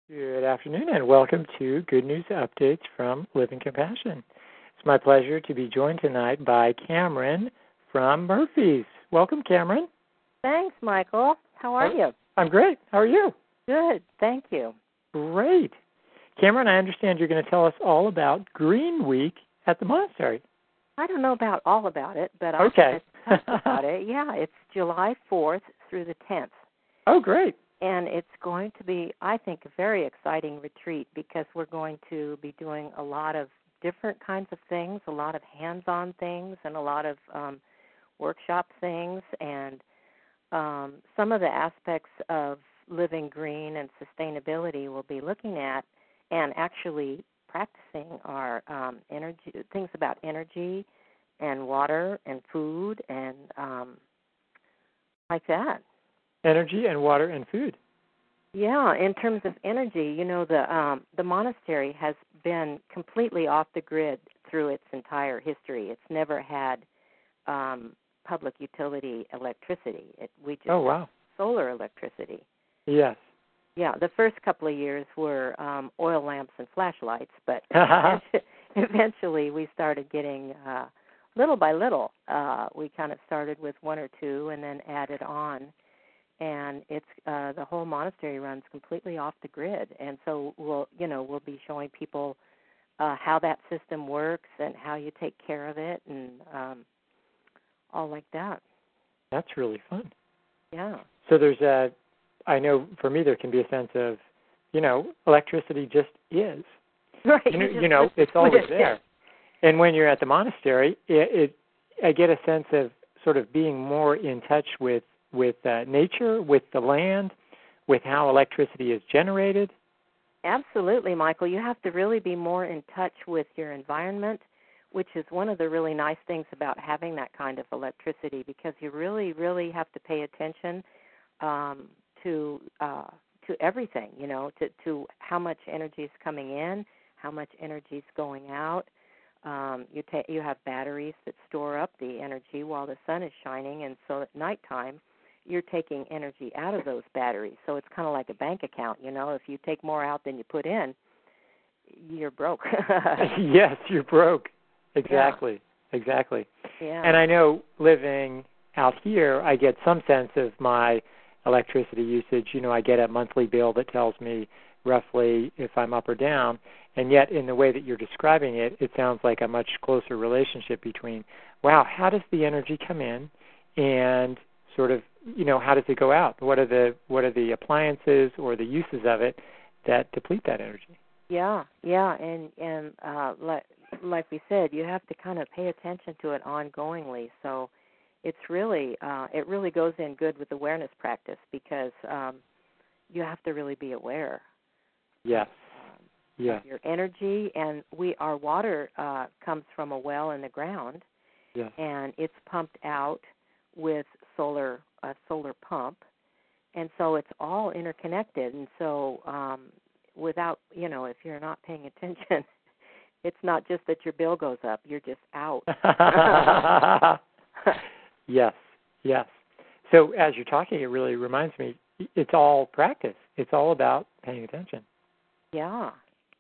Good afternoon and welcome to Good News Updates from Living Compassion. It's my pleasure to be joined tonight by Cameron from Murphy's. Welcome, Cameron. Thanks, Michael. How are you? I'm great. How are you? Good, thank you. Great. Cameron, I understand you're going to tell us all about Green Week at the monastery. I don't know about all about it, but I'm okay. going to talk about it. Yeah, it's July 4th through the 10th. Oh, great. And it's going to be, I think, a very exciting retreat because we're going to be doing a lot of different kinds of things, a lot of hands-on things, and a lot of workshop things. And some of the aspects of living green and sustainability we'll be looking at and actually practicing are energy, things about energy and water and food and like that. Energy and water and food. Yeah, in terms of energy, you know, the monastery has been completely off the grid through its entire history. It's never had public utility electricity. We just have solar electricity. Yes. Yeah, the first couple of years were oil lamps and flashlights, but eventually we started getting little by little. We kind of started with one or two and then added on. And it's the whole monastery runs completely off the grid, and so we'll be showing people how that system works and how you take care of it, and all like that. That's really fun. Yeah. So I know for me there can be a sense of, electricity just is. Right. It's always there. And when you're at the monastery, I get a sense of sort of being more in touch with nature, with the land, with how electricity is generated. Absolutely, Michael. You have to really be more in touch with your environment, which is one of the really nice things about having that kind of electricity, because you really, really have to pay attention to everything, to how much energy is coming in, how much energy is going out. You have batteries that store up the energy while the sun is shining, and so at nighttime, you're taking energy out of those batteries. So it's kind of like a bank account, If you take more out than you put in, you're broke. Yes, you're broke. Exactly. Yeah. Exactly. Yeah. And I know living out here, I get some sense of my electricity usage. I get a monthly bill that tells me roughly if I'm up or down. And yet in the way that you're describing it, it sounds like a much closer relationship between, wow, how does the energy come in and sort of, how does it go out? What are the appliances or the uses of it that deplete that energy? Yeah, and like we said, you have to kind of pay attention to it ongoingly. So it's really it really goes in good with awareness practice because you have to really be aware. Yes. Of your energy, and our water comes from a well in the ground. Yes. And it's pumped out with a solar pump, and so it's all interconnected. And so without, if you're not paying attention, it's not just that your bill goes up, you're just out. Yes. So as you're talking, it really reminds me, it's all practice. It's all about paying attention. Yeah,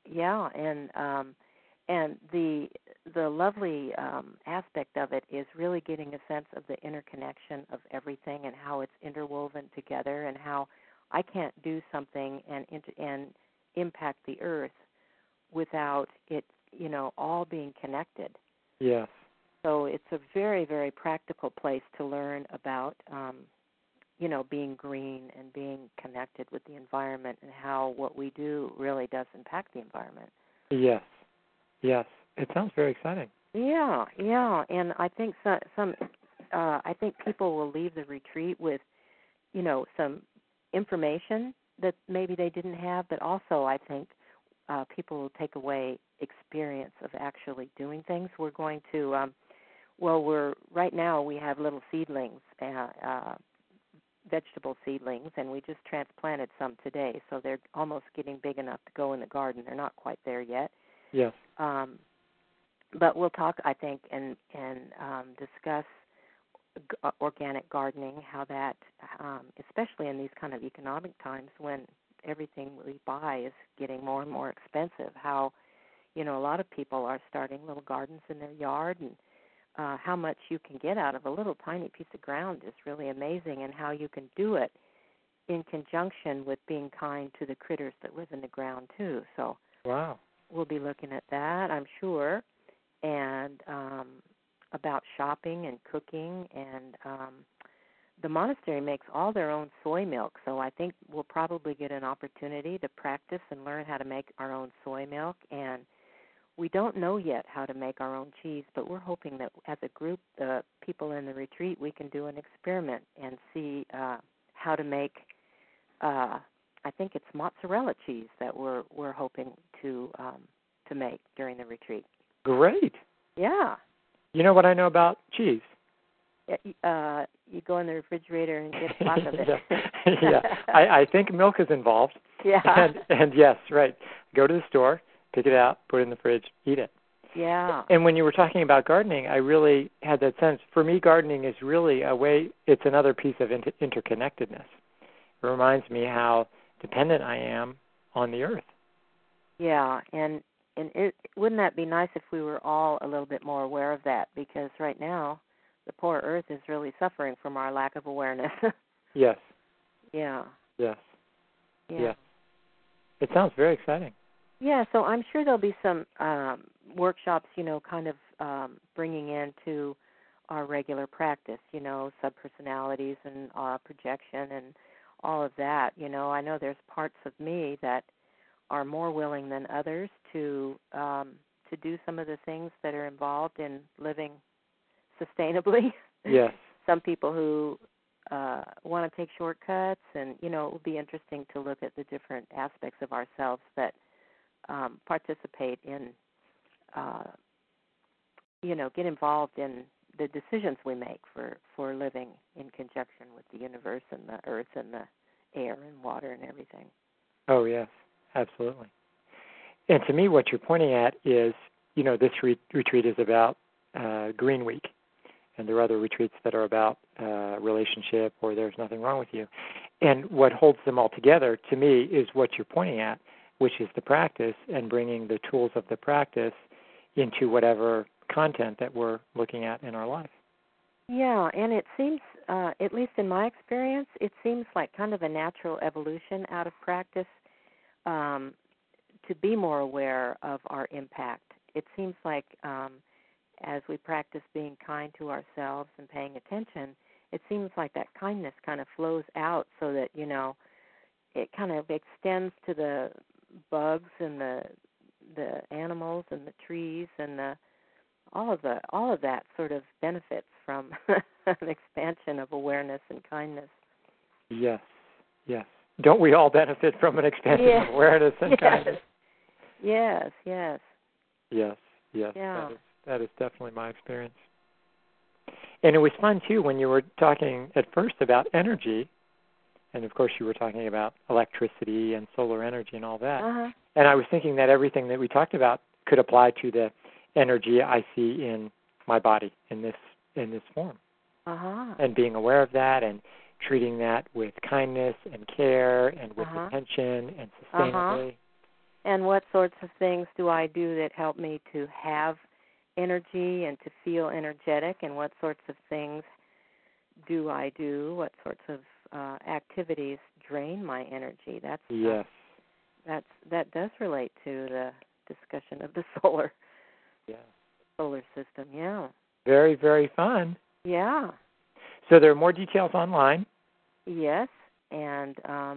and the lovely aspect of it is really getting a sense of the interconnection of everything and how it's interwoven together, and how I can't do something and impact the earth without it, all being connected. Yes. So it's a very, very practical place to learn about, being green and being connected with the environment, and how what we do really does impact the environment. Yes. It sounds very exciting. Yeah, and I think I think people will leave the retreat with, some information that maybe they didn't have, but also I think people will take away experience of actually doing things. We're going to, right now we have little seedlings, vegetable seedlings, and we just transplanted some today, so they're almost getting big enough to go in the garden. They're not quite there yet. Yes. But we'll talk, I think, and discuss organic gardening, how that, especially in these kind of economic times when everything we buy is getting more and more expensive. How, a lot of people are starting little gardens in their yard, and how much you can get out of a little tiny piece of ground is really amazing, and how you can do it in conjunction with being kind to the critters that live in the ground too. So wow. We'll be looking at that, I'm sure, and about shopping and cooking. And the monastery makes all their own soy milk, so I think we'll probably get an opportunity to practice and learn how to make our own soy milk. And we don't know yet how to make our own cheese, but we're hoping that as a group, the people in the retreat, we can do an experiment and see how to make, I think it's mozzarella cheese that we're hoping to make during the retreat. Great. Yeah. You know what I know about cheese? You go in the refrigerator and get a block of it. Yeah. I think milk is involved. Yeah. And yes, right. Go to the store, pick it out, put it in the fridge, eat it. Yeah. And when you were talking about gardening, I really had that sense. For me, gardening is really a way, it's another piece of interconnectedness. It reminds me how dependent I am on the earth. Yeah, and wouldn't that be nice if we were all a little bit more aware of that? Because right now, the poor earth is really suffering from our lack of awareness. Yes. Yeah. Yes. Yeah. Yes. It sounds very exciting. Yeah, so I'm sure there'll be some workshops, kind of bringing into our regular practice, subpersonalities and projection and all of that. I know there's parts of me that are more willing than others to do some of the things that are involved in living sustainably. Yes. Some people who want to take shortcuts, and it will be interesting to look at the different aspects of ourselves that participate in, get involved in the decisions we make for living in conjunction with the universe and the earth and the air and water and everything. Oh, yes, absolutely. And to me, what you're pointing at is, this retreat is about Green Week, and there are other retreats that are about relationship or there's nothing wrong with you. And what holds them all together, to me, is what you're pointing at, which is the practice and bringing the tools of the practice into whatever content that we're looking at in our life. Yeah, and it seems, at least in my experience, it seems like kind of a natural evolution out of practice to be more aware of our impact. It seems like as we practice being kind to ourselves and paying attention, it seems like that kindness kind of flows out so that, it kind of extends to the bugs and the animals and the trees and all of that sort of benefits from an expansion of awareness and kindness. Yes, yes. Don't we all benefit from an expansion of awareness and kindness? Yes, yes. Yes, yes. Yeah. That is definitely my experience. And it was fun, too, when you were talking at first about energy, and, of course, you were talking about electricity and solar energy and all that. Uh-huh. And I was thinking that everything that we talked about could apply to the energy I see in my body in this form. Uh-huh. And being aware of that and treating that with kindness and care and with attention and sustainably. Uh-huh. And what sorts of things do I do that help me to have energy and to feel energetic, and what sorts of things do I do? What sorts of activities drain my energy? Yes. That does relate to the discussion of the solar system. Yeah. Very, very fun. Yeah. So there are more details online. Yes, and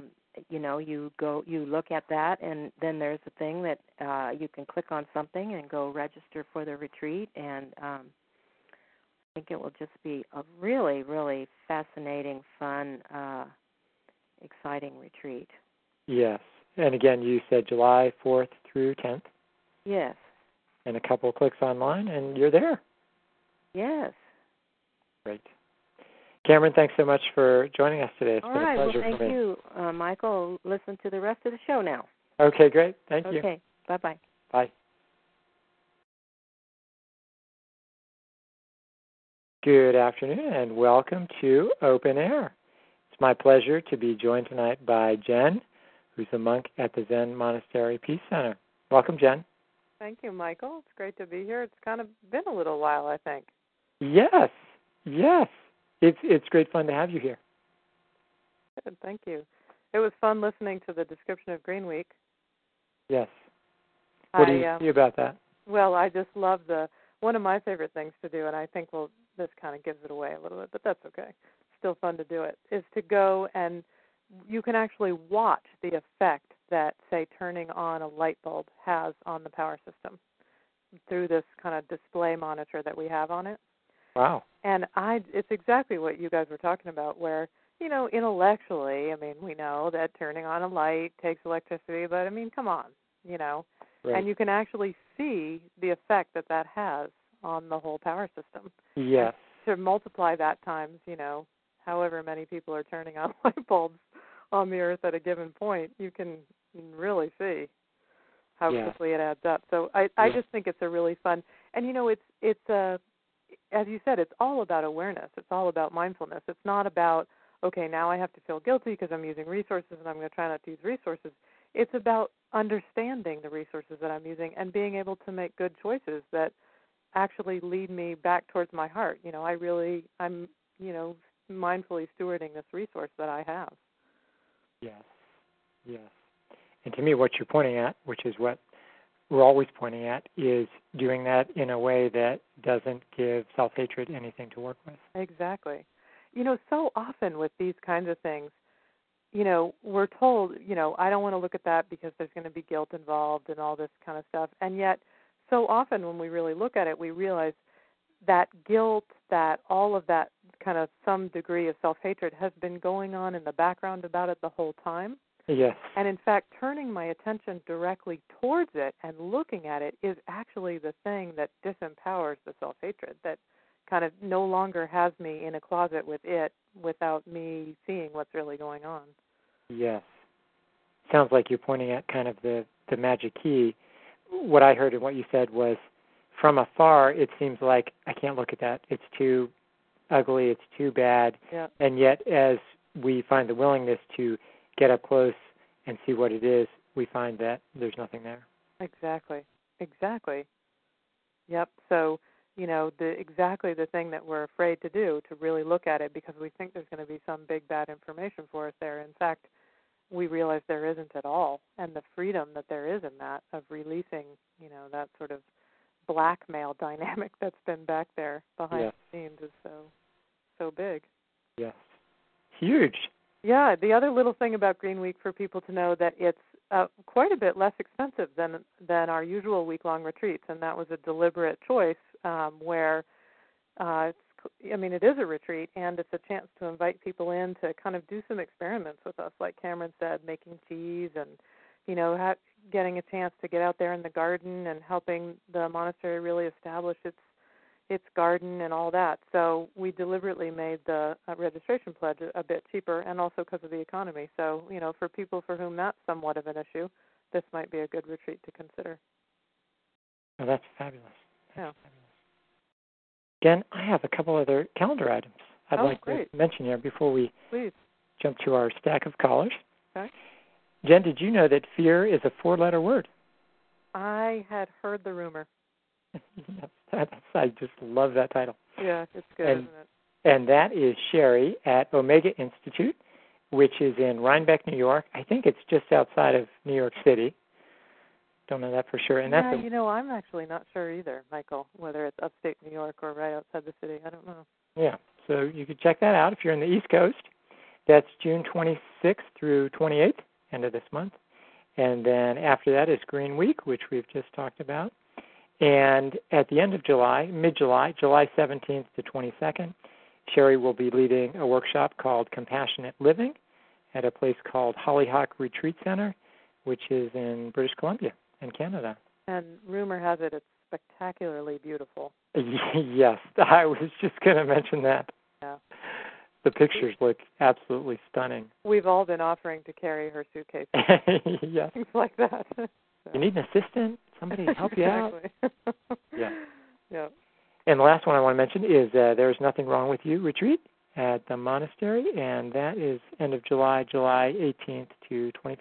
you look at that, and then there's a thing that you can click on something and go register for the retreat, and I think it will just be a really, really fascinating, fun, exciting retreat. Yes, and again, you said July 4th through 10th. Yes. And a couple of clicks online, and you're there. Yes. Great. Cameron, thanks so much for joining us today. It's been a pleasure for me. Well, thank you, Michael. Listen to the rest of the show now. Okay, great. Thank you. Okay, bye-bye. Bye. Good afternoon, and welcome to Open Air. It's my pleasure to be joined tonight by Jen, who's a monk at the Zen Monastery Peace Center. Welcome, Jen. Thank you, Michael. It's great to be here. It's kind of been a little while, I think. Yes. It's great fun to have you here. Good, thank you. It was fun listening to the description of Green Week. Yes. What do you see about that? Well, I just love one of my favorite things to do, and I think this kind of gives it away a little bit, but that's okay. It's still fun to do it, is to go and you can actually watch the effect that, say, turning on a light bulb has on the power system through this kind of display monitor that we have on it. Wow. And it's exactly what you guys were talking about, where, intellectually, we know that turning on a light takes electricity, but, come on, Right. And you can actually see the effect that has on the whole power system. Yes. And to multiply that times, however many people are turning on light bulbs on the earth at a given point, you can really see how quickly it adds up. So I just think it's a really fun, and it's as you said, it's all about awareness. It's all about mindfulness. It's not about, okay, now I have to feel guilty because I'm using resources and I'm going to try not to use resources. It's about understanding the resources that I'm using and being able to make good choices that actually lead me back towards my heart. I'm mindfully stewarding this resource that I have. Yes. And to me, what you're pointing at, which is what we're always pointing at, is doing that in a way that doesn't give self-hatred anything to work with. Exactly. So often with these kinds of things, we're told, I don't want to look at that because there's going to be guilt involved and all this kind of stuff. And yet, so often when we really look at it, we realize that guilt, that all of that kind of some degree of self-hatred has been going on in the background about it the whole time. Yes. And in fact, turning my attention directly towards it and looking at it is actually the thing that disempowers the self-hatred, that kind of no longer has me in a closet with it without me seeing what's really going on. Yes. Sounds like you're pointing at kind of the magic key. What I heard and what you said was, from afar, it seems like I can't look at that. It's too ugly. It's too bad. Yeah. And yet, as we find the willingness to get up close and see what it is, we find that there's nothing there. Exactly. Yep. So, exactly the thing that we're afraid to do, to really look at it because we think there's going to be some big bad information for us there. In fact, we realize there isn't at all. And the freedom that there is in that, of releasing, that sort of blackmail dynamic that's been back there behind the scenes, is so big. Yes. Huge. Yeah, the other little thing about Green Week for people to know, that it's quite a bit less expensive than our usual week-long retreats, and that was a deliberate choice where it is a retreat, and it's a chance to invite people in to kind of do some experiments with us, like Cameron said, making cheese and, getting a chance to get out there in the garden and helping the monastery really establish its garden and all that. So we deliberately made the registration pledge a bit cheaper, and also because of the economy. So, for people for whom that's somewhat of an issue, this might be a good retreat to consider. Oh, that's fabulous. Fabulous. Jen, I have a couple other calendar items I'd like great. to mention here before we Please. jump to our stack of callers. Okay. Jen, did you know that fear is a 4-letter word? I had heard the rumor. I just love that title. Yeah, it's good, isn't it? And that is Sherry at Omega Institute, which is in Rhinebeck, New York. I think it's just outside of New York City. Don't know that for sure. And that's I'm actually not sure either, Michael, whether it's upstate New York or right outside the city. I don't know. Yeah, so you could check that out if you're in the East Coast. That's June 26th through 28th, end of this month. And then after that is Green Week, which we've just talked about. And at the end of July, mid-July, July 17th to 22nd, Sherry will be leading a workshop called Compassionate Living at a place called Hollyhock Retreat Center, which is in British Columbia in Canada. And rumor has it it's spectacularly beautiful. Yes, I was just going to mention that. Yeah. The pictures look absolutely stunning. We've all been offering to carry her suitcase. Yes. Things like that. So. You need an assistant? Somebody to help you out? Yeah. Yeah. And the last one I want to mention is There's Nothing Wrong With You retreat at the monastery, and that is end of July, July 18th to 25th.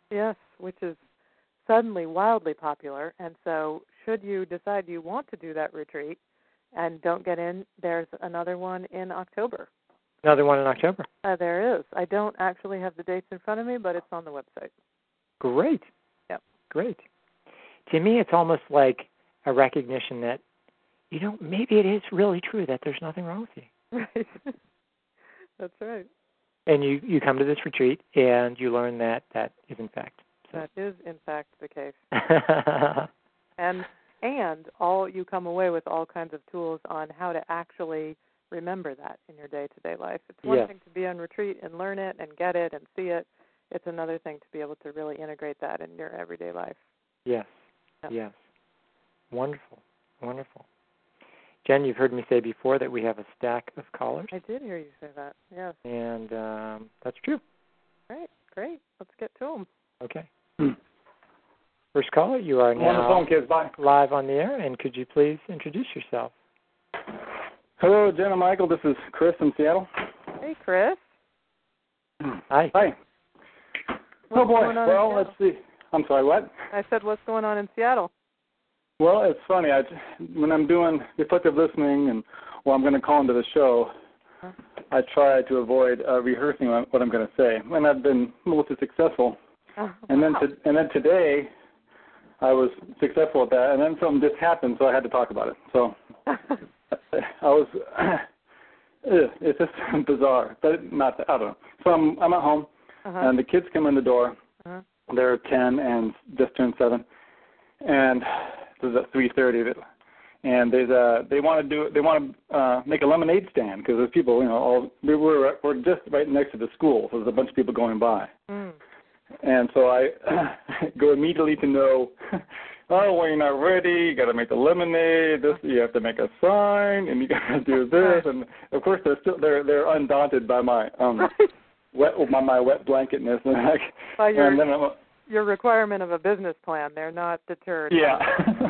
Yes, which is suddenly wildly popular. And so should you decide you want to do that retreat and don't get in, there's another one in October. Another one in October. There is. I don't actually have the dates in front of me, but it's on the website. Great. Yep. Great. To me, it's almost like a recognition that, maybe it is really true that there's nothing wrong with you. Right. That's right. And you come to this retreat and you learn that is in fact. So. That is in fact the case. and you come away with all kinds of tools on how to actually remember that in your day-to-day life. It's one thing to be on retreat and learn it and get it and see it. It's another thing to be able to really integrate that in your everyday life. Yes. Yep. Yes. Wonderful. Wonderful. Jen, you've heard me say before that we have a stack of callers. I did hear you say that, yes. And that's true. Great. Let's get to them. Okay. First caller, you are now on the phone, kids. Bye. Live on the air, and could you please introduce yourself? Hello, Jen and Michael. This is Chris in Seattle. Hey, Chris. Hi. Hi. What's oh, boy. Going on well, let's see. I'm sorry, what? I said, what's going on in Seattle? Well, it's funny. When I'm doing reflective listening and I'm going to call into the show, I try to avoid rehearsing what I'm going to say, and I've been mostly successful. And then today, I was successful at that, and then something just happened, so I had to talk about it. So it's just bizarre, but not. I don't know. So I'm at home, and the kids come in the door. They're 10 and just turned 7, and this is at 3:30. And they want to make a lemonade stand because there's people, we're just right next to the school, so there's a bunch of people going by. And so I go immediately to know, well, you're not ready, you got to make the lemonade, you have to make a sign, and you got to do this, and of course they're undaunted by my wet blanketness, and then your requirement of a business plan. They're not deterred. Yeah.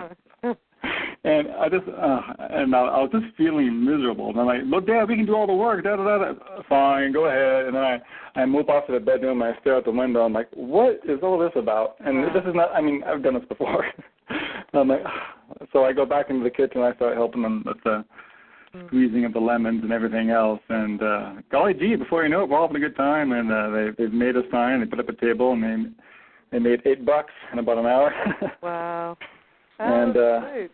And I was just feeling miserable. And I'm like, look, Dad, we can do all the work. Fine, go ahead. And then I move off to the bedroom. I stare out the window. I'm like, what is all this about? And this is not. I've done this before. I'm like, so I go back into the kitchen. And I start helping them with the squeezing of the lemons and everything else. And golly gee, before you know it, we're all having a good time. And they've made a sign. They put up a table, and they made $8 in about an hour. Wow. And great.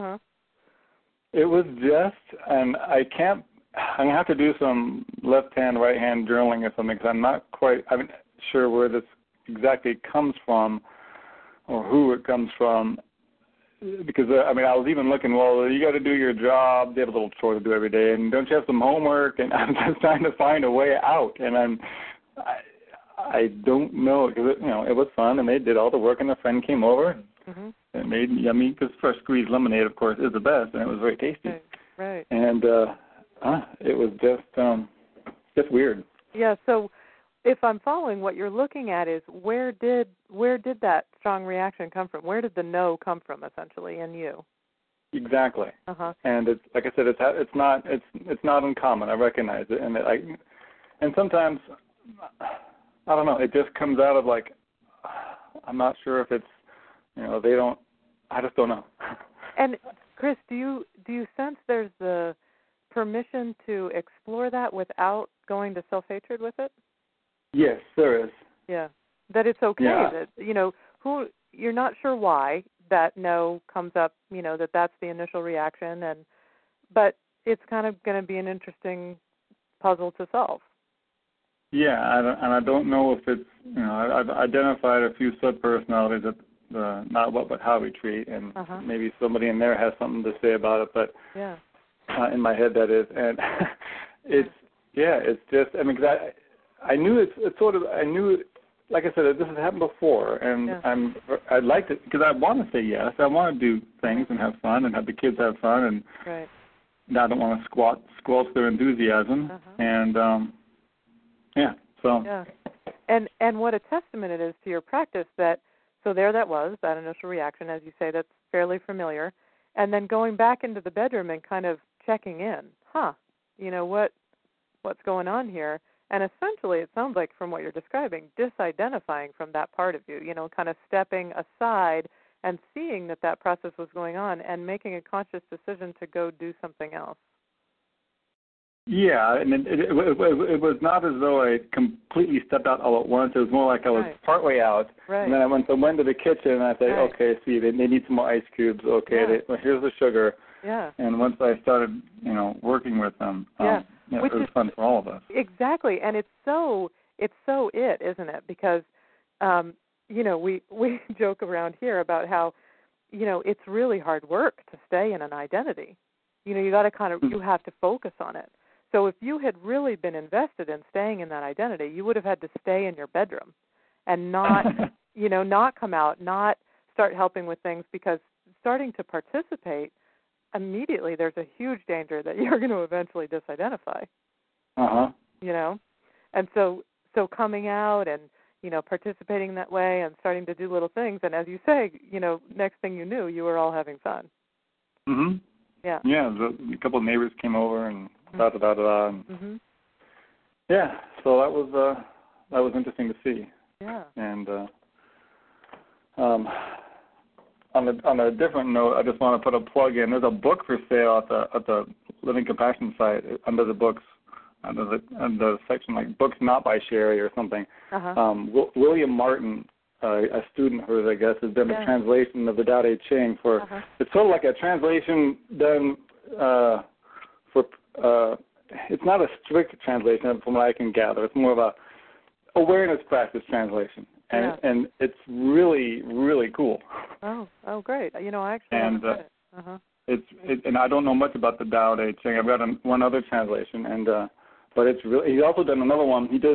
It was just, and I'm going to have to do some left-hand, right-hand journaling or something because I'm not sure where this exactly comes from or who it comes from. Because, I was even looking, well, you got to do your job. They have a little chore to do every day. And don't you have some homework? And I'm just trying to find a way out. And I don't know because, it was fun. And they did all the work and a friend came over. It made yummy because fresh squeezed lemonade, of course, is the best, and it was very tasty. Right. And it was just weird. Yeah. So, if I'm following, what you're looking at is where did that strong reaction come from? Where did the no come from, essentially, in you? Exactly. And it's like I said, it's not uncommon. I recognize it, and sometimes I don't know. It just comes out of like I'm not sure if it's. They don't. I just don't know. And Chris, do you sense there's the permission to explore that without going to self-hatred with it? Yes, there is. Yeah, that it's okay. Yeah. That you're not sure why that no comes up. That's the initial reaction, but it's kind of going to be an interesting puzzle to solve. Yeah, I don't know if it's. I've identified a few subpersonalities that. Not what but how we treat, and maybe somebody in there has something to say about it, but in my head that is, and it's just because I knew it's sort of I knew, like I said, this has happened before, and I'd like to because I want to say yes, I want to do things and have fun and have the kids have fun, and I don't want to squelch their enthusiasm, and and what a testament it is to your practice that. So there that was, that initial reaction, as you say, that's fairly familiar. And then going back into the bedroom and kind of checking in. What's going on here? And essentially, it sounds like from what you're describing, disidentifying from that part of you, kind of stepping aside and seeing that process was going on and making a conscious decision to go do something else. Yeah, I mean, it was not as though I completely stepped out all at once. It was more like I was partway out, and then I went to the kitchen, and I said, okay, see, they need some more ice cubes. Okay, well, here's the sugar. Yeah. And once I started, working with them, which it was fun for all of us. Exactly, and it's so isn't it? Because, we joke around here about how, it's really hard work to stay in an identity. You got to you have to focus on it. So if you had really been invested in staying in that identity, you would have had to stay in your bedroom and not, not come out, not start helping with things, because starting to participate, immediately there's a huge danger that you're going to eventually disidentify. And so coming out and, participating that way and starting to do little things, and as you say, next thing you knew, you were all having fun. Mhm. Yeah. Yeah, a couple of neighbors came over and da-da-da-da-da. And yeah, so that was interesting to see. Yeah. And on a different note, I just want to put a plug in. There's a book for sale at the Living Compassion site under the books, under the section like Books Not by Sherry or something. William Martin, a student of hers, I guess, has done a translation of the Tao Te Ching for. It's sort of like a translation done it's not a strict translation from what I can gather. It's more of a awareness practice translation, and it's really, really cool. Oh, great! I actually haven't read it. And I don't know much about the Tao Te Ching. I've got one other translation, but it's really. He's also done another one. He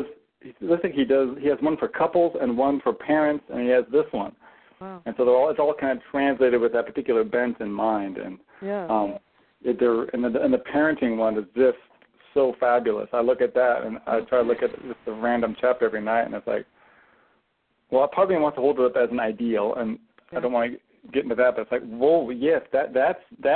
has one for couples and one for parents, and he has this one. Wow. And so it's all kind of translated with that particular bent in mind. And and the parenting one is just so fabulous. I look at that and I try to look at just a random chapter every night, and it's like, well, part of me wants to hold it up as an ideal, and I don't want to get into that, but it's like, whoa, yes, that's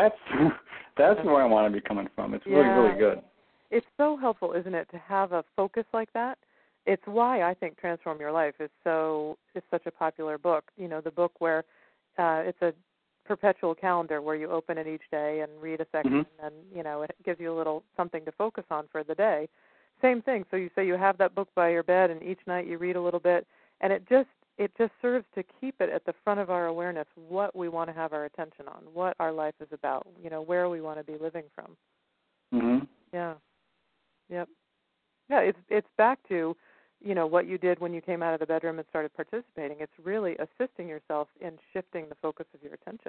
where I want to be coming from. It's really, really good. It's so helpful, isn't it, to have a focus like that? It's why I think Transform Your Life is such a popular book. The book where it's a perpetual calendar where you open it each day and read a section, and it gives you a little something to focus on for the day. Same thing. So you say you have that book by your bed, and each night you read a little bit, and it just serves to keep it at the front of our awareness what we want to have our attention on, what our life is about, where we want to be living from. Yeah. Yep. Yeah, it's back to, what you did when you came out of the bedroom and started participating. It's really assisting yourself in shifting the focus of your attention.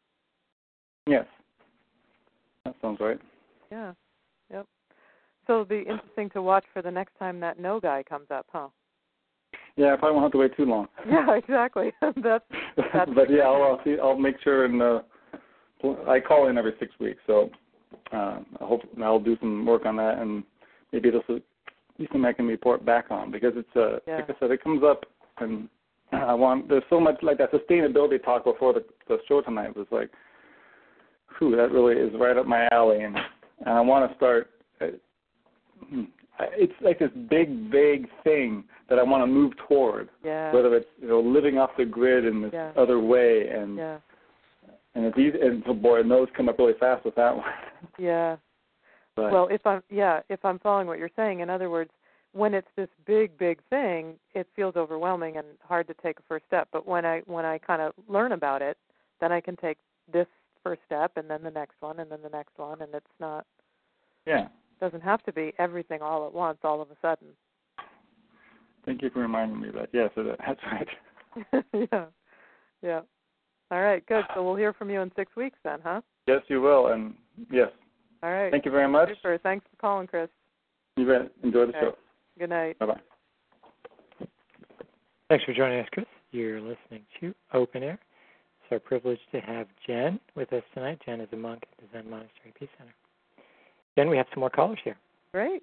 Yes. That sounds right. Yeah. Yep. So it'll be interesting to watch for the next time that no guy comes up, huh? Yeah, I probably won't have to wait too long. Yeah, exactly. That's but yeah, I'll make sure, and I call in every 6 weeks, so I hope I'll do some work on that, and maybe this will be something I can report back on, because it's like I said, it comes up, and there's so much like that sustainability talk before the show tonight was like, that really is right up my alley, and I want to start. It's like this big, vague thing that I want to move toward. Yeah. Whether it's living off the grid in this other way, and it's easy, and so boy, those come up really fast with that one. Yeah. But, well, if I'm following what you're saying, in other words, when it's this big, big thing, it feels overwhelming and hard to take a first step. But when I kind of learn about it, then I can take this first step, and then the next one, and then the next one, and it's not. Yeah. Doesn't have to be everything all at once, all of a sudden. Thank you for reminding me of that. Yes, that's right. Yeah. All right, good. So we'll hear from you in 6 weeks then, huh? Yes, you will, and yes. All right. Thank you very much. Super. Thanks for calling, Chris. You bet. Enjoy the show. Good night. Bye-bye. Thanks for joining us, Chris. You're listening to Open Air. It's our privilege to have Jen with us tonight. Jen is a monk at the Zen Monastery Peace Center. Jen, we have some more callers here. Great.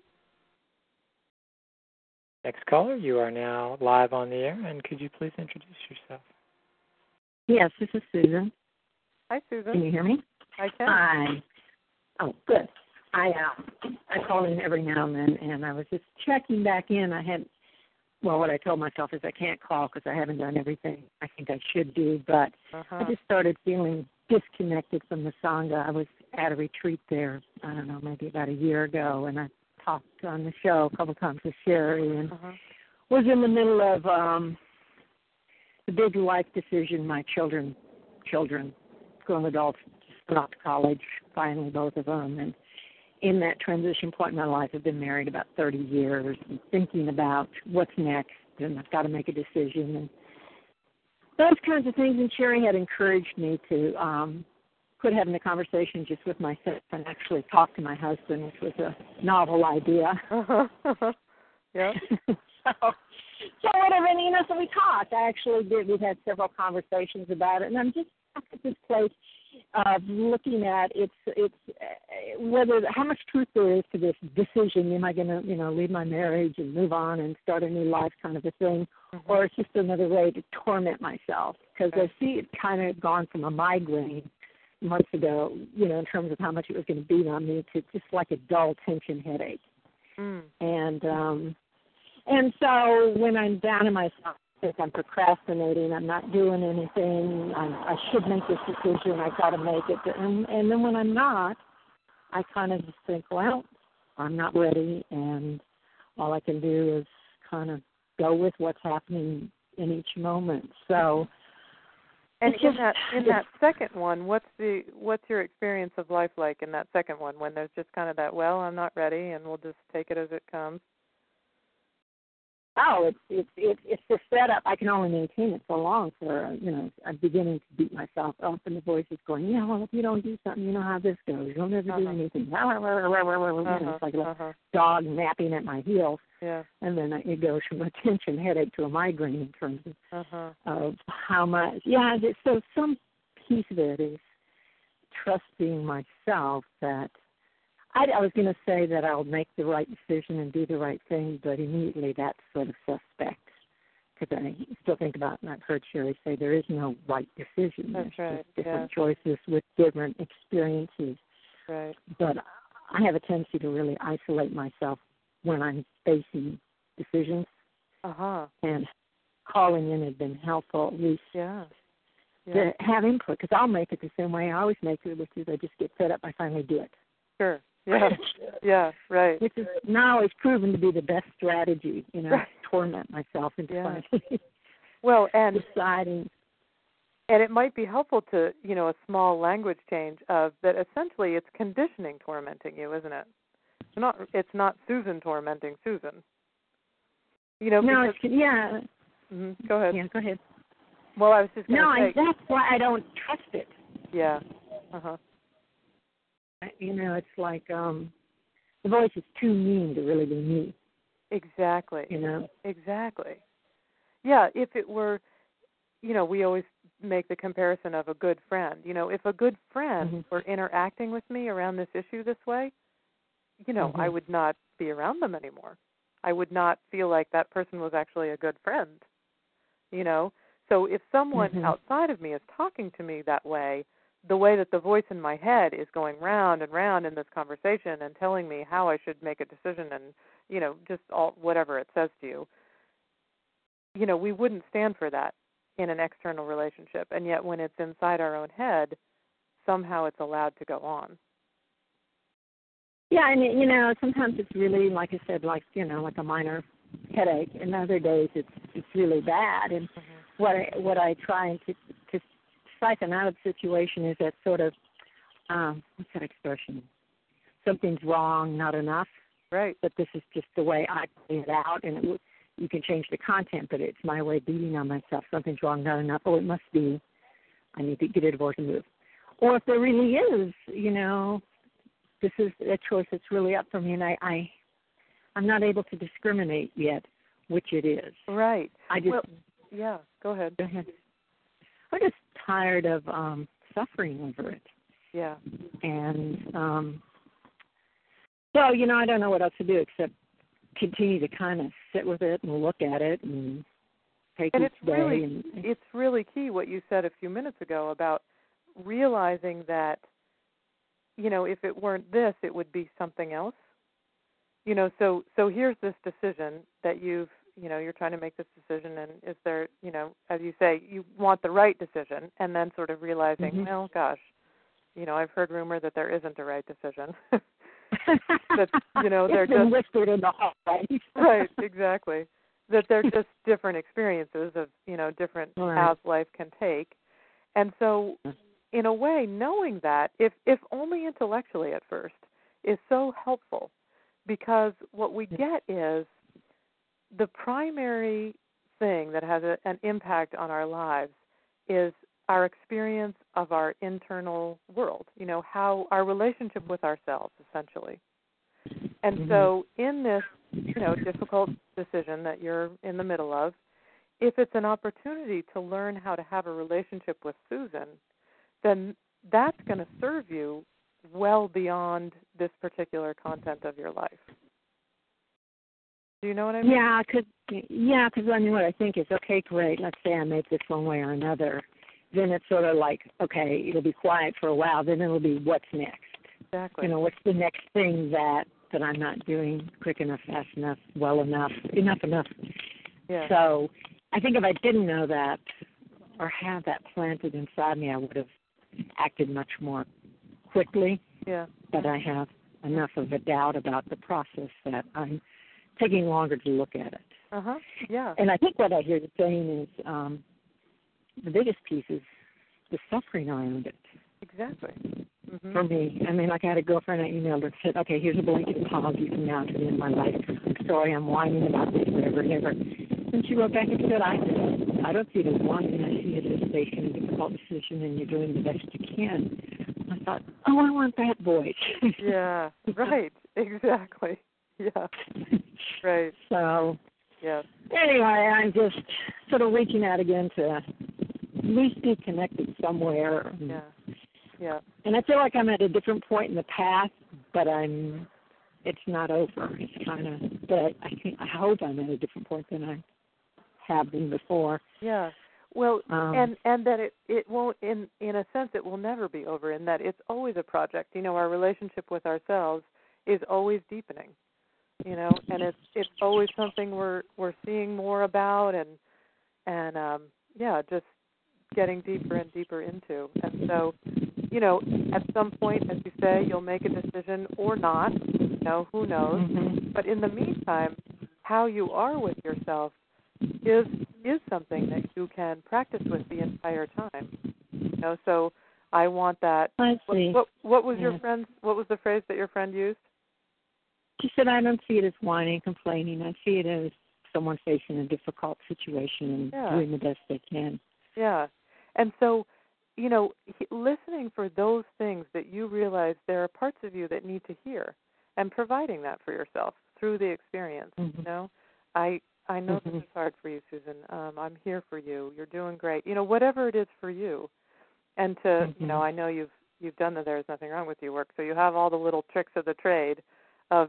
Next caller, you are now live on the air, and could you please introduce yourself? Yes, this is Susan. Hi, Susan. Can you hear me? I can. Hi. Oh, good. I call in every now and then, and I was just checking back in. What I told myself is I can't call because I haven't done everything I think I should do, but I just started feeling disconnected from the Sangha. I was at a retreat there, I don't know, maybe about a year ago, and I talked on the show a couple times with Sherry, and was in the middle of the big life decision. My children, grown adults, just went off to college, finally, both of them, and in that transition point in my life, I've been married about 30 years and thinking about what's next, and I've got to make a decision, and those kinds of things. And Sherry had encouraged me to quit having a conversation just with myself and actually talk to my husband, which was a novel idea. Yeah. So whatever, and so we talked. I actually did. We've had several conversations about it, and I'm just at this place of looking at it's how much truth there is to this decision. Am I going to leave my marriage and move on and start a new life, kind of a thing, or it's just another way to torment myself? Because I see it kind of gone from a migraine months ago, in terms of how much it was going to beat on me, to just like a dull tension headache. And so when I'm down in myself, I'm procrastinating, I'm not doing anything, I should make this decision, I've got to make it. And then when I'm not, I kind of just think, well, I'm not ready, and all I can do is kind of go with what's happening in each moment. So, and in that second one, what's your experience of life like in that second one, when there's just kind of that, well, I'm not ready, and we'll just take it as it comes? Oh, it's the setup. I can only maintain it so long. I'm beginning to beat myself up, and the voice is going, yeah, well, if you don't do something, you know how this goes. You'll never do anything. It's like a dog napping at my heels. Yeah. And then it goes from a tension headache to a migraine in terms of how much. Yeah, so some piece of it is trusting myself that I was going to say that I'll make the right decision and do the right thing, but immediately that's sort of suspect, because I still think about, and I've heard Sherry say, there is no right decision. That's There's right. just different choices with different experiences. Right. But I have a tendency to really isolate myself when I'm facing decisions, and calling in has been helpful, at least to have input, because I'll make it the same way I always make it, which is I just get fed up, I finally do it. Sure. Yeah. Yeah. Right. Which is now is proven to be the best strategy. Torment myself into finally. Well, and deciding. And it might be helpful to a small language change of that. Essentially, it's conditioning tormenting you, isn't it? It's not Susan tormenting Susan. No, because, Go ahead. Yeah, go ahead. Well, I was just going to say. No, that's why I don't trust it. Yeah. It's like the voice is too mean to really be me. Exactly. Exactly. Yeah, if it were, we always make the comparison of a good friend. If a good friend were interacting with me around this issue this way, I would not be around them anymore. I would not feel like that person was actually a good friend. So if someone outside of me is talking to me that way, the way that the voice in my head is going round and round in this conversation and telling me how I should make a decision and, just all whatever it says to you, we wouldn't stand for that in an external relationship. And yet when it's inside our own head, somehow it's allowed to go on. Yeah, and, sometimes it's really, like I said, like a minor headache. And other days it's really bad. And what I try to siphon out of the situation is that sort of, what's that expression? Something's wrong, not enough. Right. But this is just the way I play it out, and you can change the content, but it's my way of beating on myself. Something's wrong, not enough. Oh, it must be. I need to get a divorce and move. Or if there really is, this is a choice that's really up for me, and I'm not able to discriminate yet which it is. Right. Go ahead. Go ahead. I'm just tired of suffering over it. Yeah. And so, I don't know what else to do except continue to kind of sit with it and look at it and take each day. It's really key what you said a few minutes ago about realizing that if it weren't this, it would be something else. So here's this decision that you're trying to make this decision, and is there, as you say, you want the right decision, and then sort of realizing, well, gosh, I've heard rumor that there isn't a right decision. That, they're just whispered in the hallway. Right, exactly. That they're just different experiences of, different paths life can take. And so, in a way, knowing that, if only intellectually at first, is so helpful, because what we get is the primary thing that has an impact on our lives is our experience of our internal world, how our relationship with ourselves, essentially. And so in this, difficult decision that you're in the middle of, if it's an opportunity to learn how to have a relationship with Susan, then that's going to serve you well beyond this particular content of your life. Do you know what I mean? Yeah, because I mean, what I think is, okay, great, let's say I make this one way or another. Then it's sort of like, okay, it'll be quiet for a while. Then it'll be, what's next? Exactly. What's the next thing that I'm not doing quick enough, fast enough, well enough, enough. Yeah. So I think if I didn't know that or have that planted inside me, I would have acted much more quickly. Yeah. But I have enough of a doubt about the process that I'm taking longer to look at it. Yeah. And I think what I hear you saying is the biggest piece is the suffering around it. Exactly. For me. I mean, like I had a girlfriend I emailed her and said, okay, here's a blanket apology from now to the end of my life. I'm sorry I'm whining about this, whatever. And she wrote back and said, I don't see it as whining. I see it as facing a difficult decision, and you're doing the best you can. I thought, oh, I want that voice. Yeah, right. Exactly. Yeah. Right. So, yeah. Anyway, I'm just sort of reaching out again to at least be connected somewhere. Yeah. Yeah. And I feel like I'm at a different point in the path, but it's not over. It's kind of, but I hope I'm at a different point than I have been before. Yeah. Well, and that it won't, in a sense, it will never be over, in that it's always a project. Our relationship with ourselves is always deepening, and it's always something we're seeing more about, and just getting deeper and deeper into. And so, at some point, as you say, you'll make a decision or not, who knows. But in the meantime, how you are with yourself is something that you can practice with the entire time. So I want that. I see. What was your friend's? What was the phrase that your friend used? She said, I don't see it as whining, complaining. I see it as someone facing a difficult situation and doing the best they can. Yeah. And so, listening for those things that you realize there are parts of you that need to hear, and providing that for yourself through the experience. I know this is hard for you, Susan. I'm here for you. You're doing great. Whatever it is for you. And to, I know you've done the There's Nothing Wrong With You work, so you have all the little tricks of the trade of,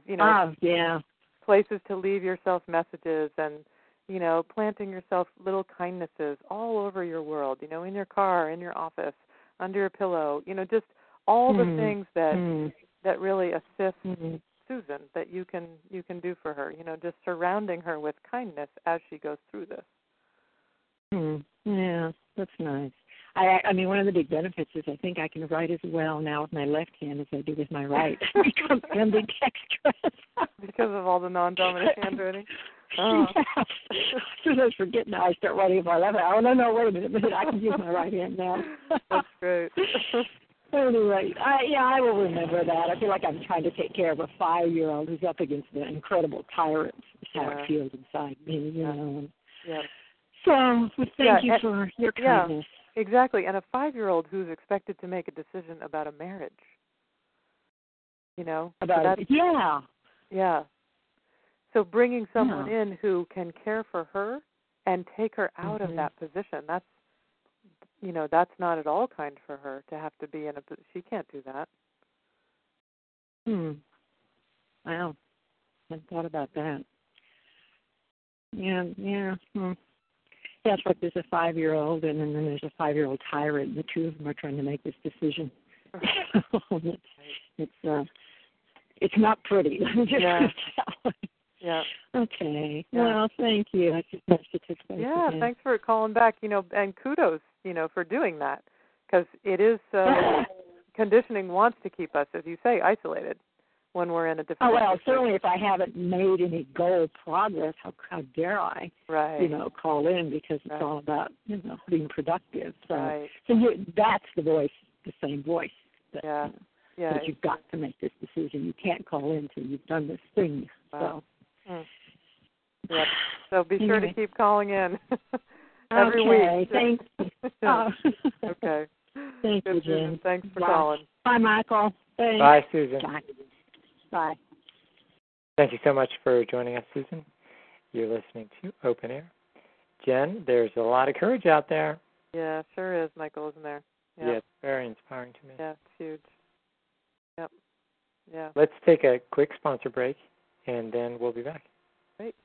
places to leave yourself messages and, planting yourself little kindnesses all over your world, in your car, in your office, under your pillow, just all the things that really assist Susan that you can do for her, just surrounding her with kindness as she goes through this. Yeah, that's nice. I mean, one of the big benefits is I think I can write as well now with my left hand as I do with my right. Because ambidextrous. Because of all the non-dominant handwriting? Yeah. As soon as I forget now, I start writing with my left hand. Oh, no, wait a minute, I can use my right hand now. That's great. Anyway, I will remember that. I feel like I'm trying to take care of a 5-year-old who's up against the incredible tyrant. That's how it feels inside me, Yeah. So, thank you for your kindness. Yeah, exactly. And a 5-year-old who's expected to make a decision about a marriage. Yeah. So bringing someone in who can care for her and take her out of that position, that's not at all kind for her to have to be in she can't do that. Wow. I hadn't thought about that. Yeah. Yeah, it's like there's a 5-year-old and then there's a 5-year-old tyrant. The two of them are trying to make this decision. It's not pretty. Let me just tell you. Yeah. Okay. Yeah. Well, thank you. That's just nice to touch base Yeah, again. thanks for calling back, and kudos, for doing that, because it is, conditioning wants to keep us, as you say, isolated when we're in a different situation. Certainly if I haven't made any goal progress, how dare I, call in, because it's all about, being productive. So, that's the voice, the same voice. That, that you've got to make this decision. You can't call in until you've done this thing. Wow. Yep. So be sure to keep calling in every week. Thank you. Okay. Thank you, Jen. Susan. Thanks for calling. Bye, Michael. Thanks. Bye, Susan. Bye. Thank you so much for joining us, Susan. You're listening to Open Air. Jen, there's a lot of courage out there. Yeah, sure is, Michael, isn't there? Yeah, it's very inspiring to me. Yeah, it's huge. Yep. Yeah. Let's take a quick sponsor break, and then we'll be back. Great.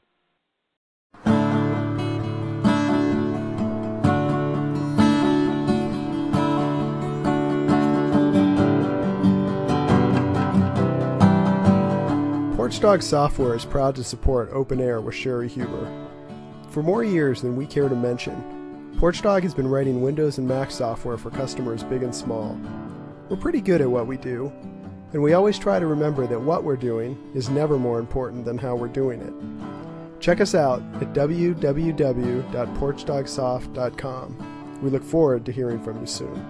Porchdog Software is proud to support Open Air with Sherry Huber. For more years than we care to mention, Porchdog has been writing Windows and Mac software for customers big and small. We're pretty good at what we do, and we always try to remember that what we're doing is never more important than how we're doing it. Check us out at www.porchdogsoft.com. We look forward to hearing from you soon.